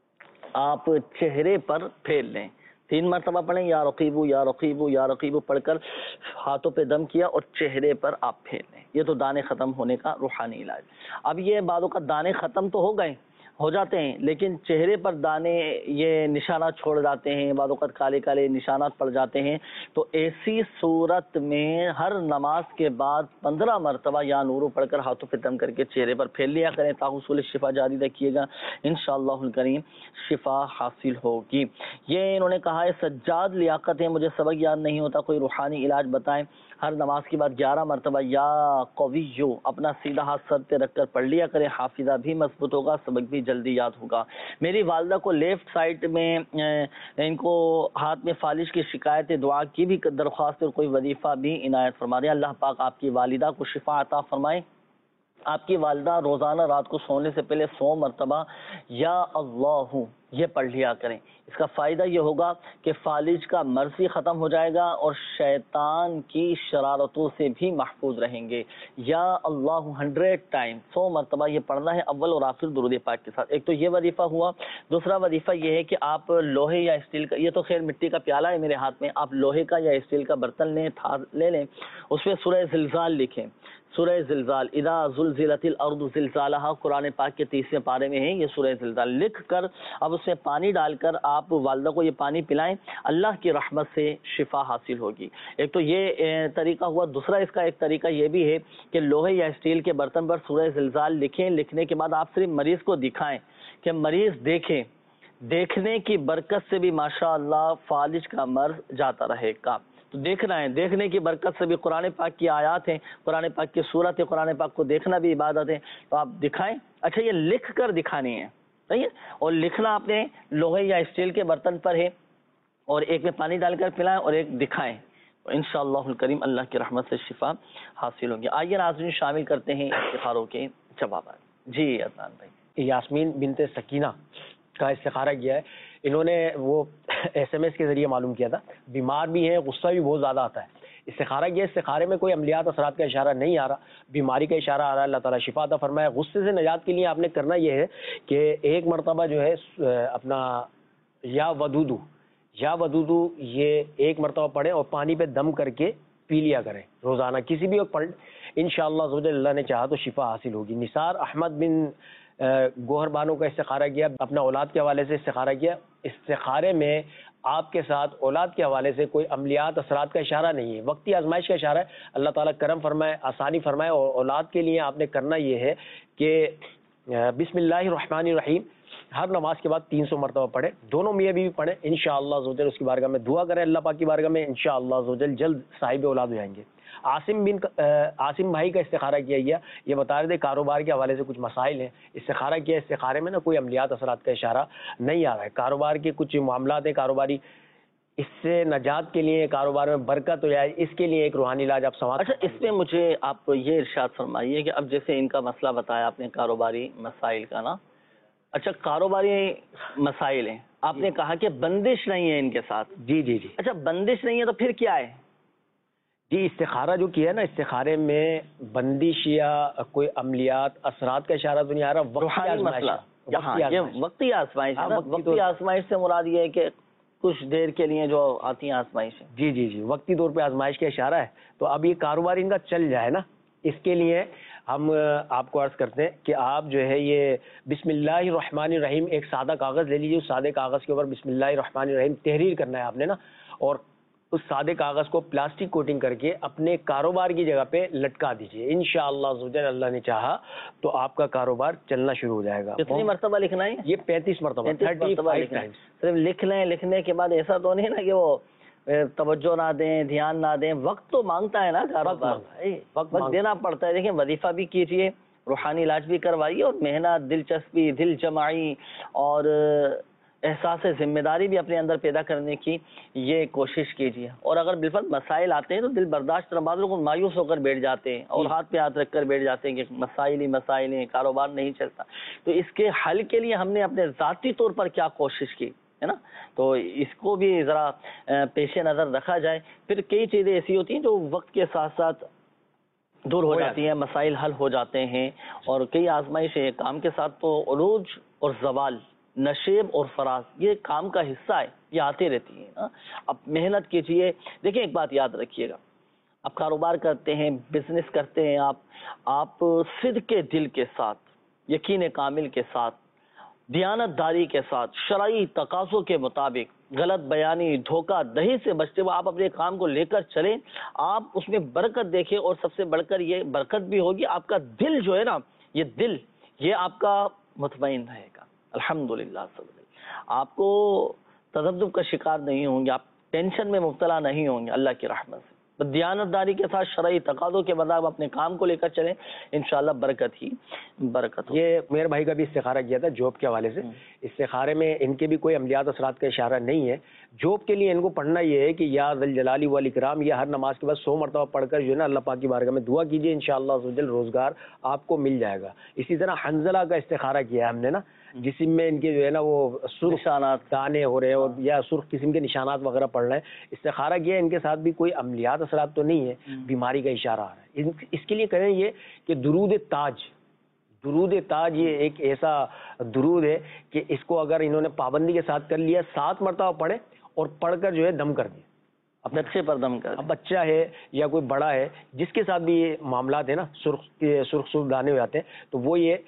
آپ چہرے پر پھیر لیں۔ تین مرتبہ پڑھیں یا رقیبو یا رقیبو یا رقیبو پڑھ کر ہاتھوں پہ دم کیا اور چہرے پر آپ پھیر لیں۔ یہ تو دانے ختم ہونے کا روحانی علاج۔ اب یہ بعضوں کا دانے ختم تو ہو گئے، ہو جاتے ہیں، لیکن چہرے پر دانے یہ نشانات چھوڑ جاتے ہیں، بعض اوقات کالے کالے نشانات پڑ جاتے ہیں، تو ایسی صورت میں ہر نماز کے بعد پندرہ مرتبہ یا نورو پڑھ کر ہاتھوں پہ دم کر کے چہرے پر پھیر لیا کریں، تاحصول شفا جاری رکھیے گا، انشاءاللہ الکریم شفا حاصل ہوگی۔ یہ انہوں نے کہا ہے سجاد لیاقت ہے، مجھے سبق یاد نہیں ہوتا، کوئی روحانی علاج بتائیں۔ ہر نماز کے بعد گیارہ مرتبہ یا قویو اپنا سیدھا ہاتھ سر پہ رکھ کر پڑھ لیا کریں، حافظہ بھی مضبوط ہوگا، سبق بھی جلدی یاد ہوگا۔ میری والدہ کو لیفٹ سائڈ میں ان کو ہاتھ میں فالش کی شکایت ہے، دعا کی بھی درخواست اور کوئی وظیفہ بھی عنایت فرما دیں۔ اللہ پاک آپ کی والدہ کو شفا عطا فرمائے۔ آپ کی والدہ روزانہ رات کو سونے سے پہلے سو مرتبہ یا اللہ یہ پڑھ لیا کریں، اس کا فائدہ یہ ہوگا کہ فالج کا مرضی ختم ہو جائے گا اور شیطان کی شرارتوں سے بھی محفوظ رہیں گے۔ یا اللہ ہنڈریڈ ٹائم سو مرتبہ یہ پڑھنا ہے اول اور آخر درود پاک کے ساتھ۔ ایک تو یہ وظیفہ ہوا، دوسرا وظیفہ یہ ہے کہ آپ لوہے یا اسٹیل کا، یہ تو خیر مٹی کا پیالہ ہے میرے ہاتھ میں، آپ لوہے کا یا اسٹیل کا برتن لیں، تھار لے لیں، اس پہ سورہ زلزال لکھیں، سورہ زلزال، اذا زلزلت الارض زلزالہا، قرآن پاک کے تیسرے پارے میں ہے یہ سورہ زلزال، لکھ کر اب اس میں پانی ڈال کر آپ والدہ کو یہ پانی پلائیں، اللہ کی رحمت سے شفا حاصل ہوگی۔ ایک تو یہ طریقہ ہوا، دوسرا اس کا ایک طریقہ یہ بھی ہے کہ لوہے یا اسٹیل کے برتن پر سورہ زلزال لکھیں، لکھنے کے بعد آپ صرف مریض کو دکھائیں کہ مریض دیکھیں، دیکھنے کی برکت سے بھی ماشاءاللہ فالج کا مرض جاتا رہے گا۔ تو دیکھنا ہے، دیکھنے کی برکت سے بھی قرآن پاک کی آیات ہیں، قرآن پاک کی صورت ہے، قرآن پاک کو دیکھنا بھی عبادت ہے، تو آپ دکھائیں۔ اچھا یہ لکھ کر دکھانی ہے، صحیح ہے، اور لکھنا آپ نے لوہے یا اسٹیل کے برتن پر ہے، اور ایک میں پانی ڈال کر پلائیں اور ایک دکھائیں، انشاءاللہ الکریم اللہ کی رحمت سے شفا حاصل ہوگی۔ آئیے ناظرین شامل کرتے ہیں استخاروں کے جوابات۔ جی عدنان بھائی۔ یاسمین بنت سکینہ کا استخارہ کیا ہے، انہوں نے وہ ایس ایم ایس کے ذریعے معلوم کیا تھا، بیمار بھی ہیں، غصہ بھی بہت زیادہ آتا ہے، استخارہ کیا، استخارے میں کوئی عملیات اثرات کا اشارہ نہیں آ رہا، بیماری کا اشارہ آ رہا ہے، اللہ تعالیٰ شفا عطا فرمائے۔ غصے سے نجات کے لیے آپ نے کرنا یہ ہے کہ ایک مرتبہ جو ہے اپنا یا ودودو یا ودودو یہ ایک مرتبہ پڑھیں اور پانی پہ دم کر کے پی لیا کریں، روزانہ کسی بھی وقت پڑھ، انشاءاللہ زوجہ اللہ نے چاہا تو شفا حاصل ہوگی۔ نثار احمد بن گوہر بانو کا استخارہ کیا، اپنا اولاد کے حوالے سے استخارہ کیا، استخارے میں آپ کے ساتھ اولاد کے حوالے سے کوئی عملیات اثرات کا اشارہ نہیں ہے، وقتی آزمائش کا اشارہ ہے. اللہ تعالیٰ کرم فرمائے، آسانی فرمائے. اور اولاد کے لیے آپ نے کرنا یہ ہے کہ بسم اللہ الرحمن الرحیم ہر نماز کے بعد تین سو مرتبہ پڑھے، دونوں میاں بیوی پڑھیں، انشاءاللہ عزوجل اس کی بارگاہ میں دعا کریں اللہ پاک کی بارگاہ میں، انشاءاللہ عزوجل جلد صاحب اولاد ہو جائیں گے. عاصم بن عاصم بھائی کا استخارہ کیا گیا، یہ بتا رہے تھے کاروبار کے حوالے سے کچھ مسائل ہیں، استخارہ کیا، استخارے میں نا کوئی عملیات اثرات کا اشارہ نہیں آ رہا ہے. کاروبار کے کچھ معاملات ہیں کاروباری، اس سے نجات کے لیے، کاروبار میں برکت ہو جائے، اس کے لیے ایک روحانی علاج آپ سماعت. اچھا اس میں مجھے آپ یہ ارشاد فرمائیے کہ اب جیسے ان کا مسئلہ بتایا آپ نے کاروباری مسائل کا نا، اچھا کاروباری مسائل ہیں، آپ نے کہا کہ بندش نہیں ہے ان کے ساتھ. جی جی جی. اچھا بندش نہیں ہے تو پھر کیا ہے؟ جی استخارہ جو کیا ہے نا، استخارے میں بندش یا کوئی عملیات اثرات کا اشارہ تو نہیں آ رہا، روحانی مسئلہ. ہاں یہ وقتی آزمائش ہے نا، وقتی آزمائش سے مراد یہ ہے کہ کچھ دیر کے لیے جو آتی ہیں آزمائشیں. جی جی جی وقتی طور پہ آزمائش کا اشارہ ہے. تو اب یہ کاروبار ان کا چل جائے نا، اس کے لیے ہم آپ کو عرض کرتے ہیں کہ آپ جو ہے یہ بسم اللہ الرحمن الرحیم ایک سادہ کاغذ لے لیجیے، اس سادے کاغذ کے اوپر بسم اللہ الرحمن الرحیم تحریر کرنا ہے آپ نے نا، اور اس سادے کاغذ کو پلاسٹک کوٹنگ کر کے اپنے کاروبار کی جگہ پہ لٹکا دیجیے. انشاءاللہ عزوجل اللہ نے چاہا تو آپ کا کاروبار چلنا شروع ہو جائے گا. کتنی مرتبہ لکھنا ہے یہ؟ پینتیس مرتبہ. صرف لکھ لیں، لکھنے کے بعد ایسا تو نہیں نا کہ وہ توجہ نہ دیں، دھیان نہ دیں، وقت تو مانگتا ہے نا کاروبار، وقت دینا پڑتا ہے. دیکھیں وظیفہ بھی کیجئے، روحانی علاج بھی کروائیے، اور محنت، دلچسپی، دل جمعی اور احساس ذمہ داری بھی اپنے اندر پیدا کرنے کی یہ کوشش کیجیے. اور اگر بالفعل مسائل آتے ہیں تو دل برداشت، بعض لوگ مایوس ہو کر بیٹھ جاتے ہیں اور ہاتھ پہ ہاتھ رکھ کر بیٹھ جاتے ہیں کہ مسائل ہی مسائل ہیں، کاروبار نہیں چلتا. تو اس کے حل کے لیے ہم نے اپنے ذاتی طور پر کیا کوشش کی ہے نا، تو اس کو بھی ذرا پیش نظر رکھا جائے. پھر کئی چیزیں ایسی ہوتی ہیں جو وقت کے ساتھ ساتھ دور ہو جاتی ہیں، مسائل حل ہو جاتے ہیں. اور کئی آزمائشیں کام کے ساتھ تو عروج اور زوال، نشیب اور فراز یہ کام کا حصہ ہے، یہ آتے رہتی ہیں. اب محنت کیجیے. دیکھیں ایک بات یاد رکھیے گا، آپ کاروبار کرتے ہیں، بزنس کرتے ہیں، آپ آپ صدق کے دل کے ساتھ، یقین کامل کے ساتھ، دیانت داری کے ساتھ، شرعی تقاضوں کے مطابق، غلط بیانی، دھوکہ دہی سے بچتے ہوئے آپ اپنے کام کو لے کر چلیں. آپ اس میں برکت دیکھیں، اور سب سے بڑھ کر یہ برکت بھی ہوگی، آپ کا دل جو ہے نا، یہ دل یہ آپ کا مطمئن رہے گا. الحمدللہ آپ کو تذبذب کا شکار نہیں ہوں گے، آپ ٹینشن میں مبتلا نہیں ہوں گے اللہ کی رحمت سے. دیانت داری کے ساتھ شرعی تقاضوں کے مطابق اپنے کام کو لے کر چلیں، انشاءاللہ برکت ہی برکت ہو. یہ میرے بھائی کا بھی استخارہ کیا تھا جاب کے حوالے سے. استخارے میں ان کے بھی کوئی عملیات اثرات کا اشارہ نہیں ہے. جاب کے لیے ان کو پڑھنا یہ ہے کہ یا ذل جلالی والاکرام، یہ ہر نماز کے بعد سو مرتبہ پڑھ کر جو ہے نا اللہ پاک کی بارگاہ میں دعا کیجیے، انشاءاللہ عزوجل روزگار آپ کو مل جائے گا. اسی طرح حنزلہ کا استخارہ کیا ہے ہم نے نا، جسم میں ان کے جو ہے نا وہ سرخ نشانات دانے ہو رہے ہیں اور یا سرخ قسم کے نشانات وغیرہ پڑ رہے ہیں. استخارہ کیا ہے، ان کے ساتھ بھی کوئی عملیات اثرات تو نہیں ہے، بیماری کا اشارہ آ رہا ہے. اس کے لیے کریں یہ کہ درود تاج، درود تاج یہ ایک ایسا درود ہے کہ اس کو اگر انہوں نے پابندی کے ساتھ کر لیا، سات مرتبہ پڑھے اور پڑھ کر جو ہے دم کر دیا. اب بچے پر دم کر، اب بچہ ہے یا کوئی بڑا ہے جس کے ساتھ بھی یہ معاملات ہیں نا، سرخ سرخ سرخ دانے ہو جاتے ہیں، تو وہ یہ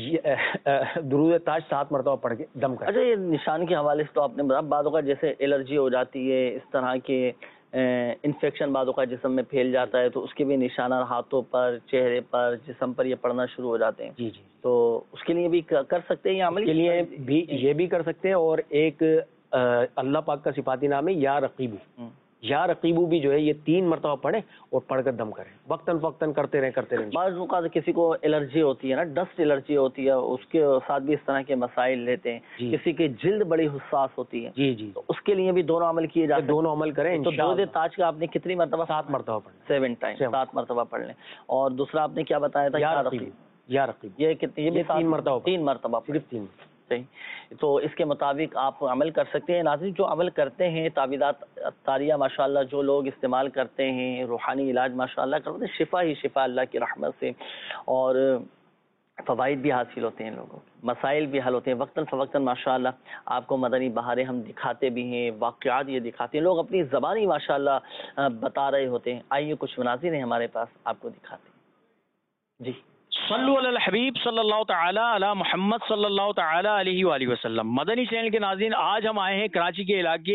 درود تاج سات مرتبہ پڑھ کے دم کر. اچھا یہ نشان کے حوالے سے تو آپ نے بتا، بعض اوقات جیسے الرجی ہو جاتی ہے، اس طرح کے انفیکشن بعض اوقات جسم میں پھیل جاتا ہے، تو اس کے بھی نشانات ہاتھوں پر، چہرے پر، جسم پر یہ پڑنا شروع ہو جاتے ہیں. جی جی. تو اس کے لیے بھی کر سکتے ہیں یہ عمل؟ اس کے لیے بھی یہ بھی کر سکتے ہیں. اور ایک اللہ پاک کا صفاتی نام ہے یا رقیبو، یا رقیبو بھی جو ہے یہ تین مرتبہ پڑھیں اور پڑھ کر دم کریں، وقتاً فوقتاً کرتے رہیں کرتے رہیں. بعض اوقات کسی کو الرجی ہوتی ہے نا، ڈسٹ الرجی ہوتی ہے، اس کے ساتھ بھی اس طرح کے مسائل لیتے ہیں. جی. کسی کی جلد بڑی حساس ہوتی ہے. جی جی. تو اس کے لیے بھی دونوں عمل کیے جاتے ہیں. دونوں عمل کریں. تو درود تاج کا آپ نے کتنی مرتبہ؟ سات مرتبہ پڑھیں. سیون ٹائم، سات مرتبہ پڑھ لیں. اور دوسرا آپ نے کیا بتایا تھا؟ یا رقیب. یا رقیب یہ کتنی؟ یہ بھی تین مرتبہ. تین مرتبہ صرف تین. تو اس کے مطابق آپ عمل کر سکتے ہیں. ناظرین جو عمل کرتے ہیں، تعویذات طاریہ ماشاءاللہ جو لوگ استعمال کرتے ہیں، روحانی علاج ماشاءاللہ کرتے ہیں، شفا ہی شفا اللہ کی رحمت سے، اور فوائد بھی حاصل ہوتے ہیں لوگوں کو، مسائل بھی حل ہوتے ہیں وقتاً فوقتاً. ماشاءاللہ آپ کو مدنی بہاریں ہم دکھاتے بھی ہیں، واقعات یہ دکھاتے ہیں، لوگ اپنی زبانی ماشاءاللہ بتا رہے ہوتے ہیں. آئیے کچھ مناظر ہیں ہمارے پاس، آپ کو دکھاتے ہیں. جی صلو علی الحبیب صلی اللہ تعالی علی محمد صلی اللہ تعالی علیہ وآلہ وسلم. مدنی چینل کے ناظرین، آج ہم آئے ہیں کراچی کے علاقے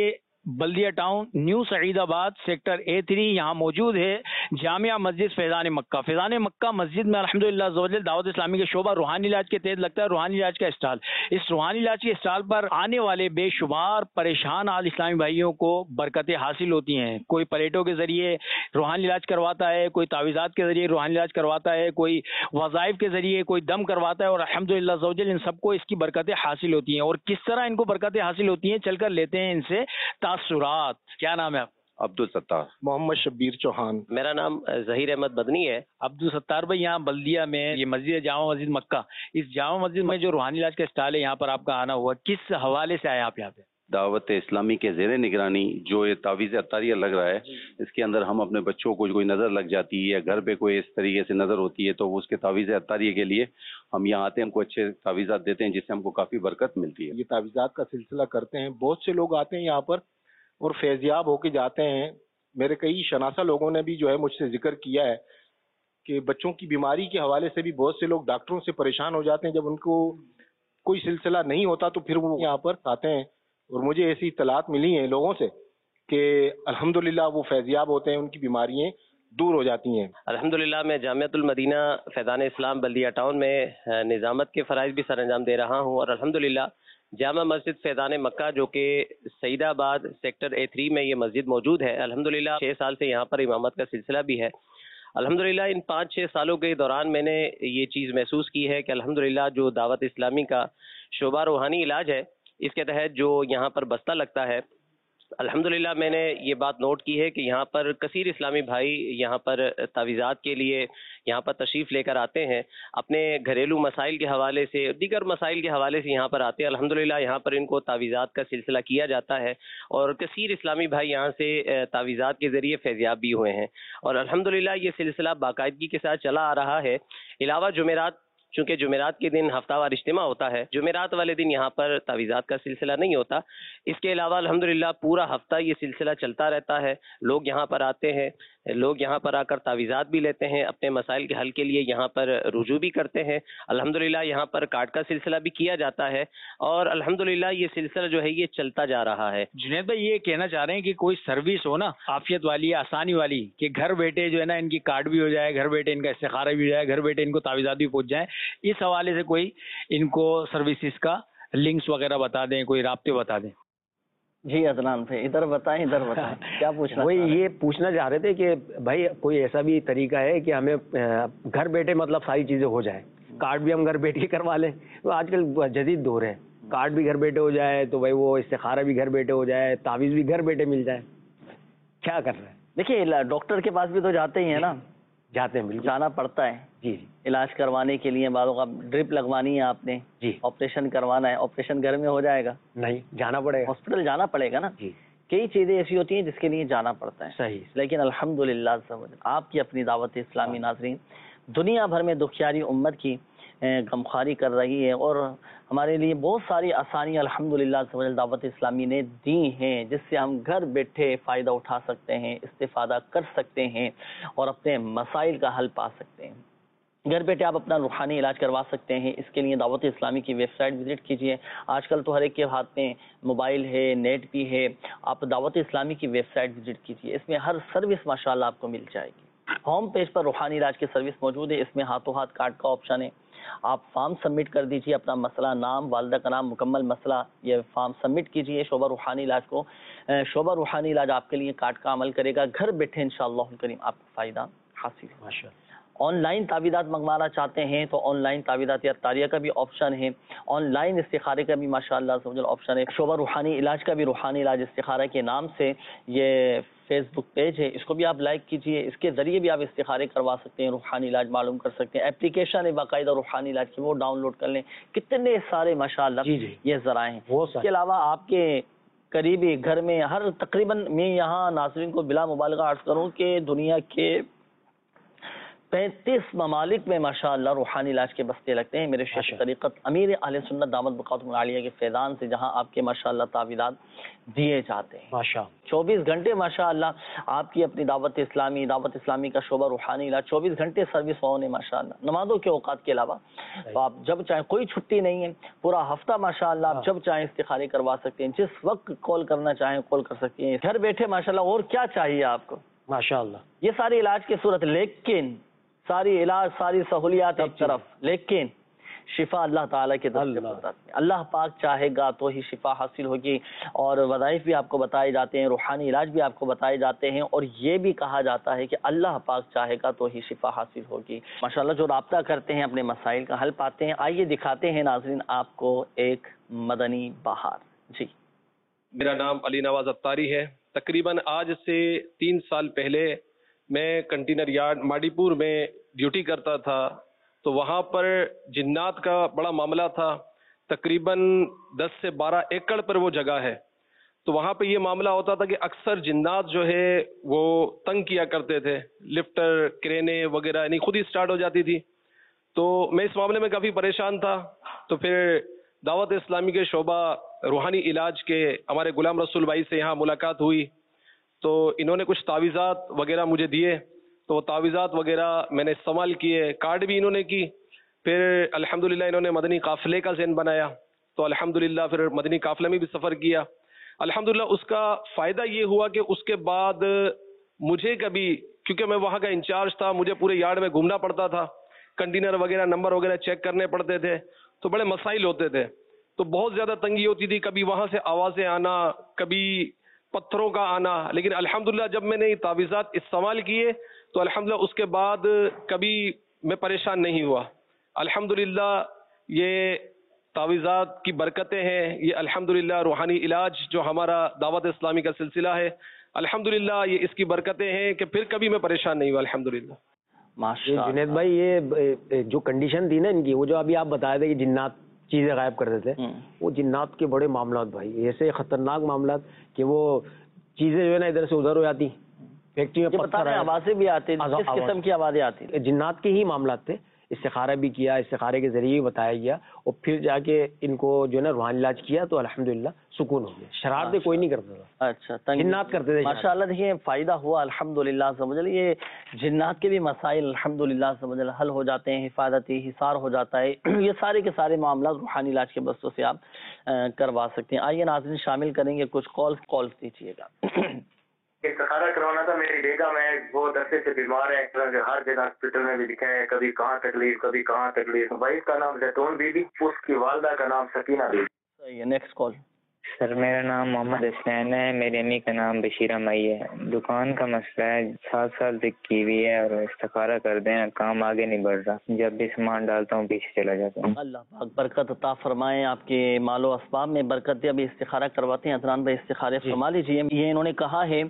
Baldia town, new Saeedabad, sector A three. यहाँ मौजूद है जामिया मस्जिद फैज़ान मक्का। फैज़ान मक्का मस्जिद में अल्हम्दुलिल्लाह ज़वजल दावत इस्लामी के शोबा रूहानी इलाज के तहत लगता है रूहानी इलाज का स्टॉल। इस रूहानी इलाज के स्टॉल पर आने वाले बेशुमार परेशान आल इस्लामी भाइयों को बरकतें हासिल होती हैं। कोई प्लेटों के जरिए रूहानी इलाज करवाता है, कोई तावीज़ात के जरिए रूहानी इलाज करवाता है, कोई वज़ाइफ के जरिए कोई दम करवाता है, और अल्हम्दुलिल्लाह ज़वजल इन सबको इसकी बरकतें हासिल होती हैं। और किस तरह इनको बरकतें हासिल होती हैं चलकर लेते हैं इनसे तासुरात। क्या नाम है आप? अब्दुल सत्तार। मोहम्मद शब्बीर चौहान। मेरा नाम जहीर अहमद बदनी है। अब्दुल सत्तार भाई, यहाँ बल्दिया में ये मस्जिद है जामा मस्जिद मक्का, इस जामा मस्जिद में जो रूहानी इलाज का स्टॉल है यहाँ पर आपका आना हुआ, किस हवाले से आए आप यहाँ पे? दावत इस्लामी के ज़ेर निगरानी जो ये तावीज़ अतारिया लग रहा है, इसके अंदर हम अपने बच्चों को कोई नज़र लग जाती है या घर पे कोई इस तरीके से नज़र होती है तो उसके तावीज़ अतारिया के लिए हम यहाँ आते हैं, हमको अच्छे तावीज़ात देते हैं जिससे हमको काफ़ी बरकत मिलती है। ये तावीज़ात का सिलसिला करते हैं, बहुत से लोग आते हैं यहाँ पर और फैज़याब होके जाते हैं। मेरे कई शनासा लोगों ने भी जो है मुझसे जिक्र किया है कि बच्चों की बीमारी के हवाले से भी बहुत से लोग डॉक्टरों से परेशान हो जाते हैं, जब उनको कोई सिलसिला नहीं होता तो फिर वो यहाँ पर आते हैं। और मुझे ऐसी इत्तलात मिली हैं लोगों से कि अल्हम्दुलिल्लाह वो फैज़याब होते हैं, उनकी बीमारियाँ दूर हो जाती हैं। अल्हम्दुलिल्लाह मैं जामियातुल मदीना फैज़ान इस्लाम बल्दिया टाउन में निज़ामत के फ़राइज़ भी सर अंजाम दे रहा हूँ, और अल्हम्दुलिल्लाह जामा मस्जिद फैज़ान मक्का जो कि सईदाबाद सेक्टर ए थ्री में ये मस्जिद मौजूद है, अल्हम्दुलिल्लाह छः साल से यहाँ पर इमामत का सिलसिला भी है। अल्हम्दुलिल्लाह इन पाँच छः सालों के दौरान मैंने ये चीज़ महसूस की है कि अल्हम्दुलिल्लाह जो दावत इस्लामी का शोबा रूहानी इलाज है, इसके तहत जो यहाँ पर बस्ता लगता है, अल्हम्दुलिल्लाह मैंने ये बात नोट की है कि यहाँ पर कसीर इस्लामी भाई यहाँ पर तावीज़ात के लिए यहाँ पर तशरीफ़ लेकर आते हैं, अपने घरेलू मसाइल के हवाले से, दीगर मसाइल के हवाले से यहाँ पर आते हैं। अल्हम्दुलिल्लाह यहाँ पर इनको तावीज़ात का सिलसिला किया जाता है और कसीर इस्लामी भाई यहाँ से तावीज़ात के ज़रिए फैज़याब भी हुए हैं, और अल्हम्दुलिल्लाह ये सिलसिला बाकायदगी के साथ चला आ रहा है। अलावा जुमेरात, चूँकि जुमेरात के दिन हफ्तावार इज्तिमा होता है, जुमेरात वाले दिन यहाँ पर तावीज़ात का सिलसिला नहीं होता। इसके अलावा अल्हम्दुलिल्लाह पूरा हफ्ता ये सिलसिला चलता रहता है। लोग यहाँ पर आते हैं, लोग यहाँ पर आकर तावीज़ात भी लेते हैं, अपने मसाइल के हल के लिए यहाँ पर रुजू भी करते हैं। अल्हम्दुलिल्लाह यहाँ पर कार्ड का सिलसिला भी किया जाता है, और अल्हम्दुलिल्लाह ये सिलसिला जो है ये चलता जा रहा है। जुनैद भाई, ये कहना चाह रहे हैं कि कोई सर्विस हो ना आफियत वाली, आसानी वाली, कि घर बैठे जो है ना इनकी कार्ड भी हो जाए, घर बैठे इनका इस्तिखारा भी हो जाए, घर बैठे इनको तावीज़ात भी पहुँच जाए, इस हवाले से कोई इनको सर्विसेज का लिंक्स वगैरह बता दें, कोई राब्ते बता दें। जी अदनान भाई, इधर बताएं इधर बताएं क्या पूछना? वही ये पूछना चाह रहे थे कि भाई कोई ऐसा भी तरीका है कि हमें घर बैठे मतलब सारी चीज़ें हो जाए, कार्ड भी हम घर बैठे कर वाले, तो आजकल जदीद दौर है, कार्ड भी घर बैठे हो जाए तो भाई वो इस्तिखारा भी घर बैठे हो जाए, तावीज़ भी घर बैठे मिल जाए, क्या कर रहे हैं? देखिए डॉक्टर के पास भी तो जाते ही है ना, जाते हैं, जाना पड़ता है जी। इलाज करवाने के लिए बालों का ड्रिप लगवानी है आपने जी, ऑपरेशन करवाना है, ऑपरेशन घर में हो जाएगा? नहीं, जाना पड़ेगा, हॉस्पिटल जाना पड़ेगा ना जी। कई चीज़ें ऐसी होती हैं जिसके लिए जाना पड़ता है, सही। लेकिन अल्हम्दुलिल्लाह आपकी अपनी दावत इस्लामी नाज़रीन दुनिया भर में दुखियारी उम्मत की गमखारी कर रही है, और हमारे लिए बहुत सारी आसानी अल्हम्दुलिल्लाह दावत इस्लामी ने दी हैं, जिससे हम घर बैठे फ़ायदा उठा सकते हैं, इस्तिफ़ादा कर सकते हैं और अपने मसाइल का हल पा सकते हैं। घर बैठे आप अपना रूहानी इलाज करवा सकते हैं। इसके लिए दावत इस्लामी की वेबसाइट विज़िट कीजिए। आजकल तो हर एक के हाथ में मोबाइल है, नेट भी है, आप दावत इस्लामी की वेबसाइट विज़िट कीजिए, इसमें हर सर्विस माशाल्लाह आपको मिल जाएगी। होम पेज पर रूहानी इलाज की सर्विस मौजूद है, इसमें हाथों हाथ कार्ड का ऑप्शन है, आप फॉर्म सबमिट कर दीजिए, अपना मसला, नाम, वालिदा का नाम, मुकम्मल मसला, ये फॉर्म सबमिट कीजिए शोबा रूहानी इलाज को। शोबा रूहानी इलाज आपके लिए कार्ड का अमल करेगा, घर बैठे इंशाअल्लाह करीम आपको फ़ायदा हासिल है। माशाअल्लाह। ऑनलाइन तावीज़ात मंगवाना चाहते हैं तो ऑनलाइन तावीज़ात या तारिया का भी ऑप्शन है, ऑनलाइन इस्तिखारे का भी माशाअल्लाह से ऑप्शन है। शोबा रूहानी इलाज का भी रूहानी इलाज इस्तिखारा के नाम से ये फेसबुक पेज है, इसको भी आप लाइक कीजिए, इसके ज़रिए भी आप इस्तिखारे करवा सकते हैं, रूहानी इलाज मालूम कर सकते हैं। एप्लीकेशन है बाकायदा रूहानी इलाज की, वो डाउनलोड कर लें। कितने सारे माशाअल्लाह ये ज़राए हैं। इसके अलावा आपके करीबी घर में हर तकरीबन, मैं यहाँ नाज़रीन को बिला मुबालगा अर्ज़ करूँ कि दुनिया के پینتیس ممالک میں ماشاءاللہ روحانی علاج کے بستے لگتے ہیں میرے شیخ طریقت امیر اہل سنت دامت بقاتم العالیہ کے فیضان سے، جہاں آپ کے ماشاءاللہ تعویذات دیے جاتے ہیں ماشاء چوبیس گھنٹے ماشاءاللہ آپ کی اپنی دعوت اسلامی دعوت اسلامی کا شعبہ روحانی علاج چوبیس گھنٹے سروس ہونے ماشاءاللہ نمازوں کے اوقات کے علاوہ، تو آپ جب چاہیں، کوئی چھٹی نہیں ہے، پورا ہفتہ ماشاءاللہ آپ جب چاہیں استخارے کروا سکتے ہیں، جس وقت کال کرنا چاہیں کال کر سکتے ہیں، گھر بیٹھے ماشاءاللہ۔ اور کیا چاہیے آپ کو ماشاءاللہ، یہ ساری علاج کی صورت، لیکن ساری علاج ساری سہولیات ایک طرف، لیکن شفا اللہ تعالیٰ کے دستور ہے۔ اللہ پاک چاہے گا تو ہی شفا حاصل ہوگی، اور وظائف بھی آپ کو بتائے جاتے ہیں، روحانی علاج بھی آپ کو بتائے جاتے ہیں، اور یہ بھی کہا جاتا ہے کہ اللہ پاک چاہے گا تو ہی شفا حاصل ہوگی ماشاءاللہ۔ جو رابطہ کرتے ہیں اپنے مسائل کا حل پاتے ہیں۔ آئیے دکھاتے ہیں ناظرین آپ کو ایک مدنی بہار۔ جی، میرا نام علی نواز اتاری ہے۔ تقریباً آج سے تین سال پہلے میں کنٹینر یارڈ ماڈی پور میں ڈیوٹی کرتا تھا، تو وہاں پر جنات کا بڑا معاملہ تھا۔ تقریباً دس سے بارہ ایکڑ پر وہ جگہ ہے، تو وہاں پہ یہ معاملہ ہوتا تھا کہ اکثر جنات جو ہے وہ تنگ کیا کرتے تھے، لفٹر کرینے وغیرہ یعنی خود ہی سٹارٹ ہو جاتی تھی۔ تو میں اس معاملے میں کافی پریشان تھا، تو پھر دعوت اسلامی کے شعبہ روحانی علاج کے ہمارے غلام رسول بھائی سے یہاں ملاقات ہوئی، تو انہوں نے کچھ تعویذات وغیرہ مجھے دیے، تو وہ تعویذات وغیرہ میں نے استعمال کیے، کارڈ بھی انہوں نے کی۔ پھر الحمدللہ انہوں نے مدنی قافلے کا ذہن بنایا، تو الحمدللہ پھر مدنی قافلے میں بھی سفر کیا۔ الحمدللہ اس کا فائدہ یہ ہوا کہ اس کے بعد مجھے کبھی، کیونکہ میں وہاں کا انچارج تھا، مجھے پورے یارڈ میں گھومنا پڑتا تھا، کنٹینر وغیرہ نمبر وغیرہ چیک کرنے پڑتے تھے، تو بڑے مسائل ہوتے تھے، تو بہت زیادہ تنگی ہوتی تھی، کبھی وہاں سے آوازیں آنا، کبھی پتھروں کا آنا۔ لیکن الحمدللہ جب میں نے یہ تعویذات استعمال کیے تو الحمدللہ اس کے بعد کبھی میں پریشان نہیں ہوا۔ الحمدللہ یہ تعویذات کی برکتیں ہیں، یہ الحمدللہ روحانی علاج جو ہمارا دعوت اسلامی کا سلسلہ ہے، الحمدللہ یہ اس کی برکتیں ہیں کہ پھر کبھی میں پریشان نہیں ہوا الحمدللہ۔ یہ جنید بھائی، یہ جو کنڈیشن تھی نا ان کی، وہ جو ابھی آپ بتائے تھے کہ جنات چیزیں غائب کرتے تھے، وہ جنات کے بڑے معاملات بھائی، ایسے خطرناک معاملات کہ وہ چیزیں جو ہے نا ادھر سے ادھر ہو جاتی، فیکٹری میں پتھر آوازیں بھی آتی، کس قسم کی آوازیں آتی؟ جنات کے ہی معاملات تھے۔ استخارہ بھی کیا، استخارے کے ذریعے بتایا گیا، اور پھر جا کے ان کو جو ہے نا روحانی علاج کیا تو الحمدللہ سکون ہو گیا۔ شرارتیں کوئی نہیں کرتا تھا، اچھا جنات کرتے تھے ماشاءاللہ۔ دیکھیے فائدہ ہوا الحمدللہ سمجھ لیں، یہ جنات کے بھی مسائل الحمدللہ سمجھ لیں حل ہو جاتے ہیں، حفاظتی حصار ہو جاتا ہے، یہ سارے کے سارے معاملات روحانی علاج کے بستوں سے آپ کروا سکتے ہیں۔ آئیے ناظرین شامل کریں گے کچھ کالز، کالز دیجیے گا۔ استخارہ کروانا تھا، میری بیگم ہے بہت عرصے سے بیمار ہے، ہر جگہ ہاسپٹل میں بھی دکھا ہے، کبھی کہاں تکلیف کبھی کہاں تکلیف۔ بھائی کا نام زیتون بی بی، اس کی والدہ کا نام سکینہ بی بی۔ صحیح ہے، نیکسٹ کال۔ سر میرا نام محمد حسین ہے، میری امی کا نام بشیرہ مئی ہے۔ دکان کا مسئلہ ہے، سات سال تک کی ہوئی ہے اور استخارہ کر دیں، کام آگے نہیں بڑھ رہا، جب بھی سامان ڈالتا ہوں پیچھے چلا جاتا ہوں۔ اللہ پاک برکت عطا فرمائے، آپ کے مال و اسباب میں برکت دے۔ ابھی استخارہ کرواتے ہیں عدنان بھائی، استخارے فرما لیجیے۔ یہ انہوں نے کہا ہے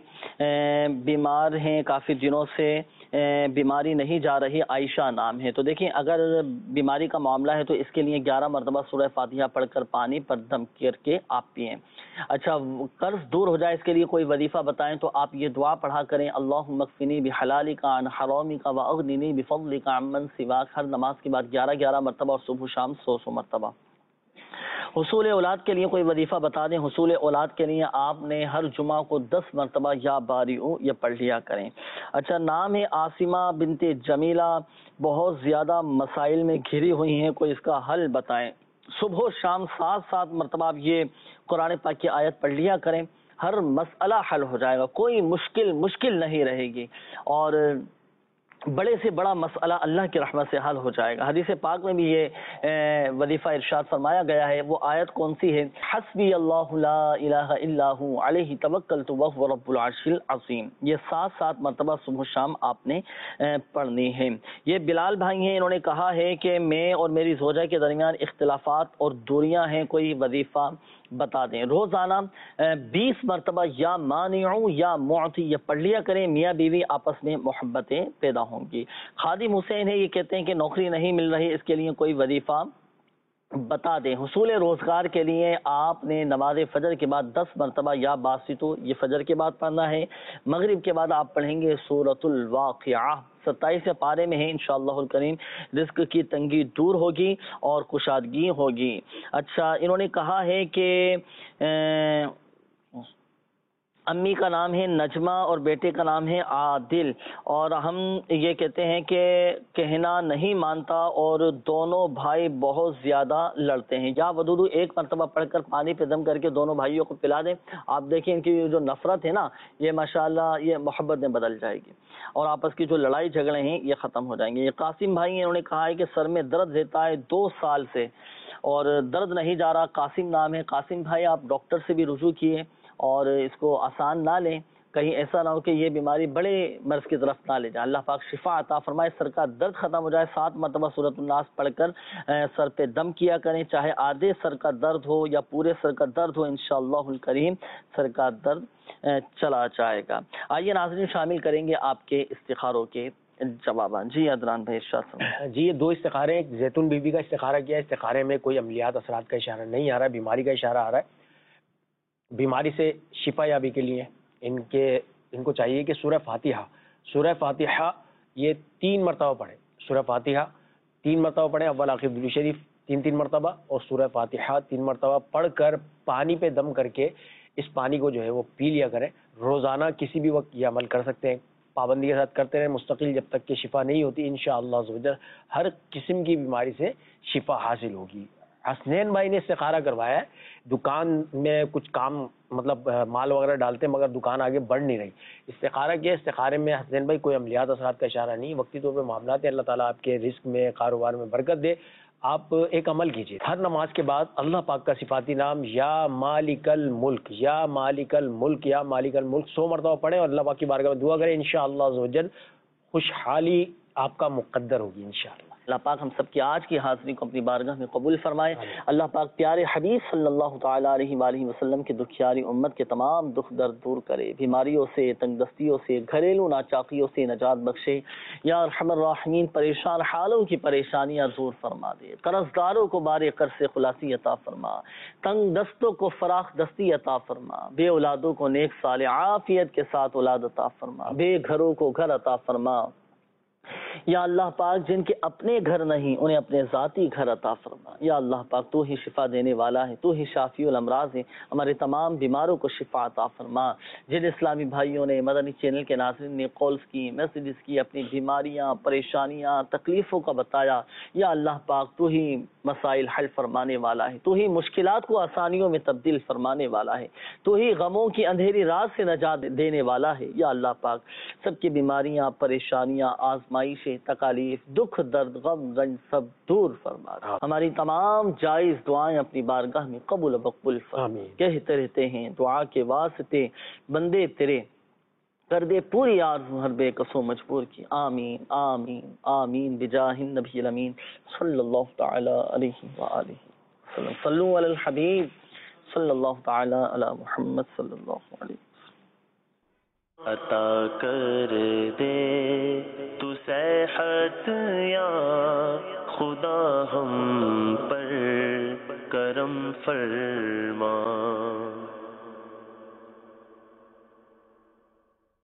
بیمار ہیں کافی دنوں سے، بیماری نہیں جا رہی، عائشہ نام ہے۔ تو دیکھیں اگر بیماری کا معاملہ ہے تو اس کے لیے گیارہ مرتبہ سورہ فاتحہ پڑھ کر پانی پر دم کر کے آپ پئیں۔ اچھا قرض دور ہو جائے اس کے لیے کوئی وظیفہ بتائیں تو آپ یہ دعا پڑھا کریں، اللہم اکفنی بحلالک عن حرامک واغننی بفضلک عمن سواک، ہر نماز کے بعد گیارہ گیارہ مرتبہ اور صبح شام سو سو مرتبہ۔ حصول اولاد کے لیے کوئی وظیفہ بتا دیں، حصول اولاد کے لیے آپ نے ہر جمعہ کو دس مرتبہ یا باریعو یہ پڑھ لیا کریں۔ اچھا نام ہے عاصمہ بنت جمیلہ، بہت زیادہ مسائل میں گھری ہوئی ہیں، کوئی اس کا حل بتائیں۔ صبح و شام سات سات مرتبہ آپ یہ قرآن پاک کی آیت پڑھ لیا کریں، ہر مسئلہ حل ہو جائے گا، کوئی مشکل مشکل نہیں رہے گی، اور بڑے سے بڑا مسئلہ اللہ کی رحمت سے حل ہو جائے گا۔ حدیث پاک میں بھی یہ وظیفہ ارشاد فرمایا گیا ہے، وہ آیت کون سی ہے؟ حسبی اللہ لا الہ الا ہو علیہ توکلت وہو رب العرش العظیم۔ یہ سات سات مرتبہ صبح شام آپ نے پڑھنی ہے۔ یہ بلال بھائی ہیں، انہوں نے کہا ہے کہ میں اور میری زوجہ کے درمیان اختلافات اور دوریاں ہیں، کوئی وظیفہ بتا دیں۔ روزانہ بیس مرتبہ یا مانعو یا معطی یہ پڑھ لیا کریں، میاں بیوی آپس میں محبتیں پیدا ہوں گی۔ خادم حسین ہے، یہ کہتے ہیں کہ نوکری نہیں مل رہی، اس کے لیے کوئی وظیفہ بتا دیں حصول روزگار کے لیے آپ نے نماز فجر کے بعد دس مرتبہ یا باسطو، یہ فجر کے بعد پڑھنا ہے. مغرب کے بعد آپ پڑھیں گے سورۃ الواقعہ، ستائیس پارے میں ہے انشاءاللہ الکریم. رزق کی تنگی دور ہوگی اور کشادگی ہوگی. اچھا، انہوں نے کہا ہے کہ امی کا نام ہے نجمہ اور بیٹے کا نام ہے عادل، اور ہم یہ کہتے ہیں کہ کہنا نہیں مانتا اور دونوں بھائی بہت زیادہ لڑتے ہیں. یا ودودو ایک مرتبہ پڑھ کر پانی پہ دم کر کے دونوں بھائیوں کو پلا دیں. آپ دیکھیں ان کی جو نفرت ہے نا، یہ ماشاءاللہ یہ محبت میں بدل جائے گی اور آپس کی جو لڑائی جھگڑے ہیں یہ ختم ہو جائیں گے. یہ قاسم بھائی ہیں، انہوں نے کہا ہے کہ سر میں درد رہتا ہے دو سال سے اور درد نہیں جا رہا. قاسم نام ہے. قاسم بھائی آپ ڈاکٹر سے بھی رجوع کیے اور اس کو آسان نہ لیں، کہیں ایسا نہ ہو کہ یہ بیماری بڑے مرض کی طرف نہ لے جائے. اللہ پاک شفا عطا فرمائے، سر کا درد ختم ہو جائے. سات مرتبہ سورۃ الناس پڑھ کر سر پہ دم کیا کریں، چاہے آدھے سر کا درد ہو یا پورے سر کا درد ہو، انشاءاللہ الکریم سر کا درد چلا جائے گا. آئیے ناظرین شامل کریں گے آپ کے استخاروں کے جوابان. جی عدنان بھائی ارشاد فرمائیں. جی یہ دو استخارے، ایک زیتون بی بی کا استخارہ کیا ہے. استخارے میں کوئی عملیات اثرات کا اشارہ نہیں آ رہا ہے، بیماری کا اشارہ آ رہا ہے. بیماری سے شفا یابی کے لیے ان کے ان کو چاہیے کہ سورہ فاتحہ سورہ فاتحہ یہ تین مرتبہ پڑھیں. سورہ فاتحہ تین مرتبہ پڑھیں، اول آخر درود شریف تین تین مرتبہ، اور سورہ فاتحہ تین مرتبہ پڑھ کر پانی پہ دم کر کے اس پانی کو جو ہے وہ پی لیا کریں. روزانہ کسی بھی وقت یہ عمل کر سکتے ہیں، پابندی کے ساتھ کرتے رہیں مستقل جب تک کہ شفا نہیں ہوتی. انشاءاللہ عز و جل ہر قسم کی بیماری سے شفا حاصل ہوگی. حسنین بھائی نے استخارہ کروایا ہے، دکان میں کچھ کام مطلب مال وغیرہ ڈالتے ہیں مگر دکان آگے بڑھ نہیں رہی. استخارہ کیا، استخارے میں حسنین بھائی کوئی عملیات اثرات کا اشارہ نہیں، وقتی طور پہ معاملات ہیں. اللہ تعالیٰ آپ کے رزق میں کاروبار میں برکت دے. آپ ایک عمل کیجیے، ہر نماز کے بعد اللہ پاک کا صفاتی نام یا مالک الملک یا مالک الملک یا مالک الملک سو مرتبہ پڑھیں اور اللہ پاک کی بارگاہ میں دعا کریں. انشاءاللہ عز و جل خوشحالی آپ کا مقدر ہوگی انشاءاللہ. اللہ پاک ہم سب کی آج کی حاضری کو اپنی بارگاہ میں قبول فرمائے. اللہ پاک پیارے حبیب صلی اللہ تعالیٰ علیہ وآلہ وسلم کی دکھیاری امت کے تمام دکھ درد دور کرے، بیماریوں سے، تنگ دستیوں سے، گھریلو ناچاقیوں سے نجات بخشے. یا ارحم الراحمین پریشان حالوں کی پریشانیاں دور فرما دے، قرض داروں کو بارے قرض سے خلاصی عطا فرما، تنگ دستوں کو فراخ دستی عطا فرما، بے اولادوں کو نیک صالح عافیت کے ساتھ اولاد عطا فرما، بے گھروں کو گھر عطا فرما. یا اللہ پاک جن کے اپنے گھر نہیں انہیں اپنے ذاتی گھر عطا فرما. یا اللہ پاک تو ہی شفا دینے والا ہے، تو ہی شافی الامراض ہے، ہمارے تمام بیماروں کو شفا عطا فرما. جن اسلامی بھائیوں نے مدنی چینل کے ناظرین نے کالز کی، میسیجز کی، اپنی بیماریاں پریشانیاں تکلیفوں کا بتایا، یا اللہ پاک تو ہی مسائل حل فرمانے والا ہے، تو ہی مشکلات کو آسانیوں میں تبدیل فرمانے والا ہے، تو ہی غموں کی اندھیری رات سے نجات دینے والا ہے. یا اللہ پاک سب کی بیماریاں پریشانیاں آزمائشیں تکالیف دکھ درد غم رنج سب دور فرما. ہماری تمام جائز دعائیں اپنی بارگاہ میں قبول و مقبول فرما. کہتے رہتے ہیں دعا کے واسطے بندے تیرے کر دے پوری آرزو ہر بے کسو مجبور کی. آمین آمین آمین بجاہ النبی الامین صلی اللہ تعالی علیہ وآلہ وسلم. صلو علی الحبیب صلی اللہ تعالی علی محمد صلی اللہ علیہ وسلم. عطا کر دے تو صحت یا خدا ہم پر کرم فرما.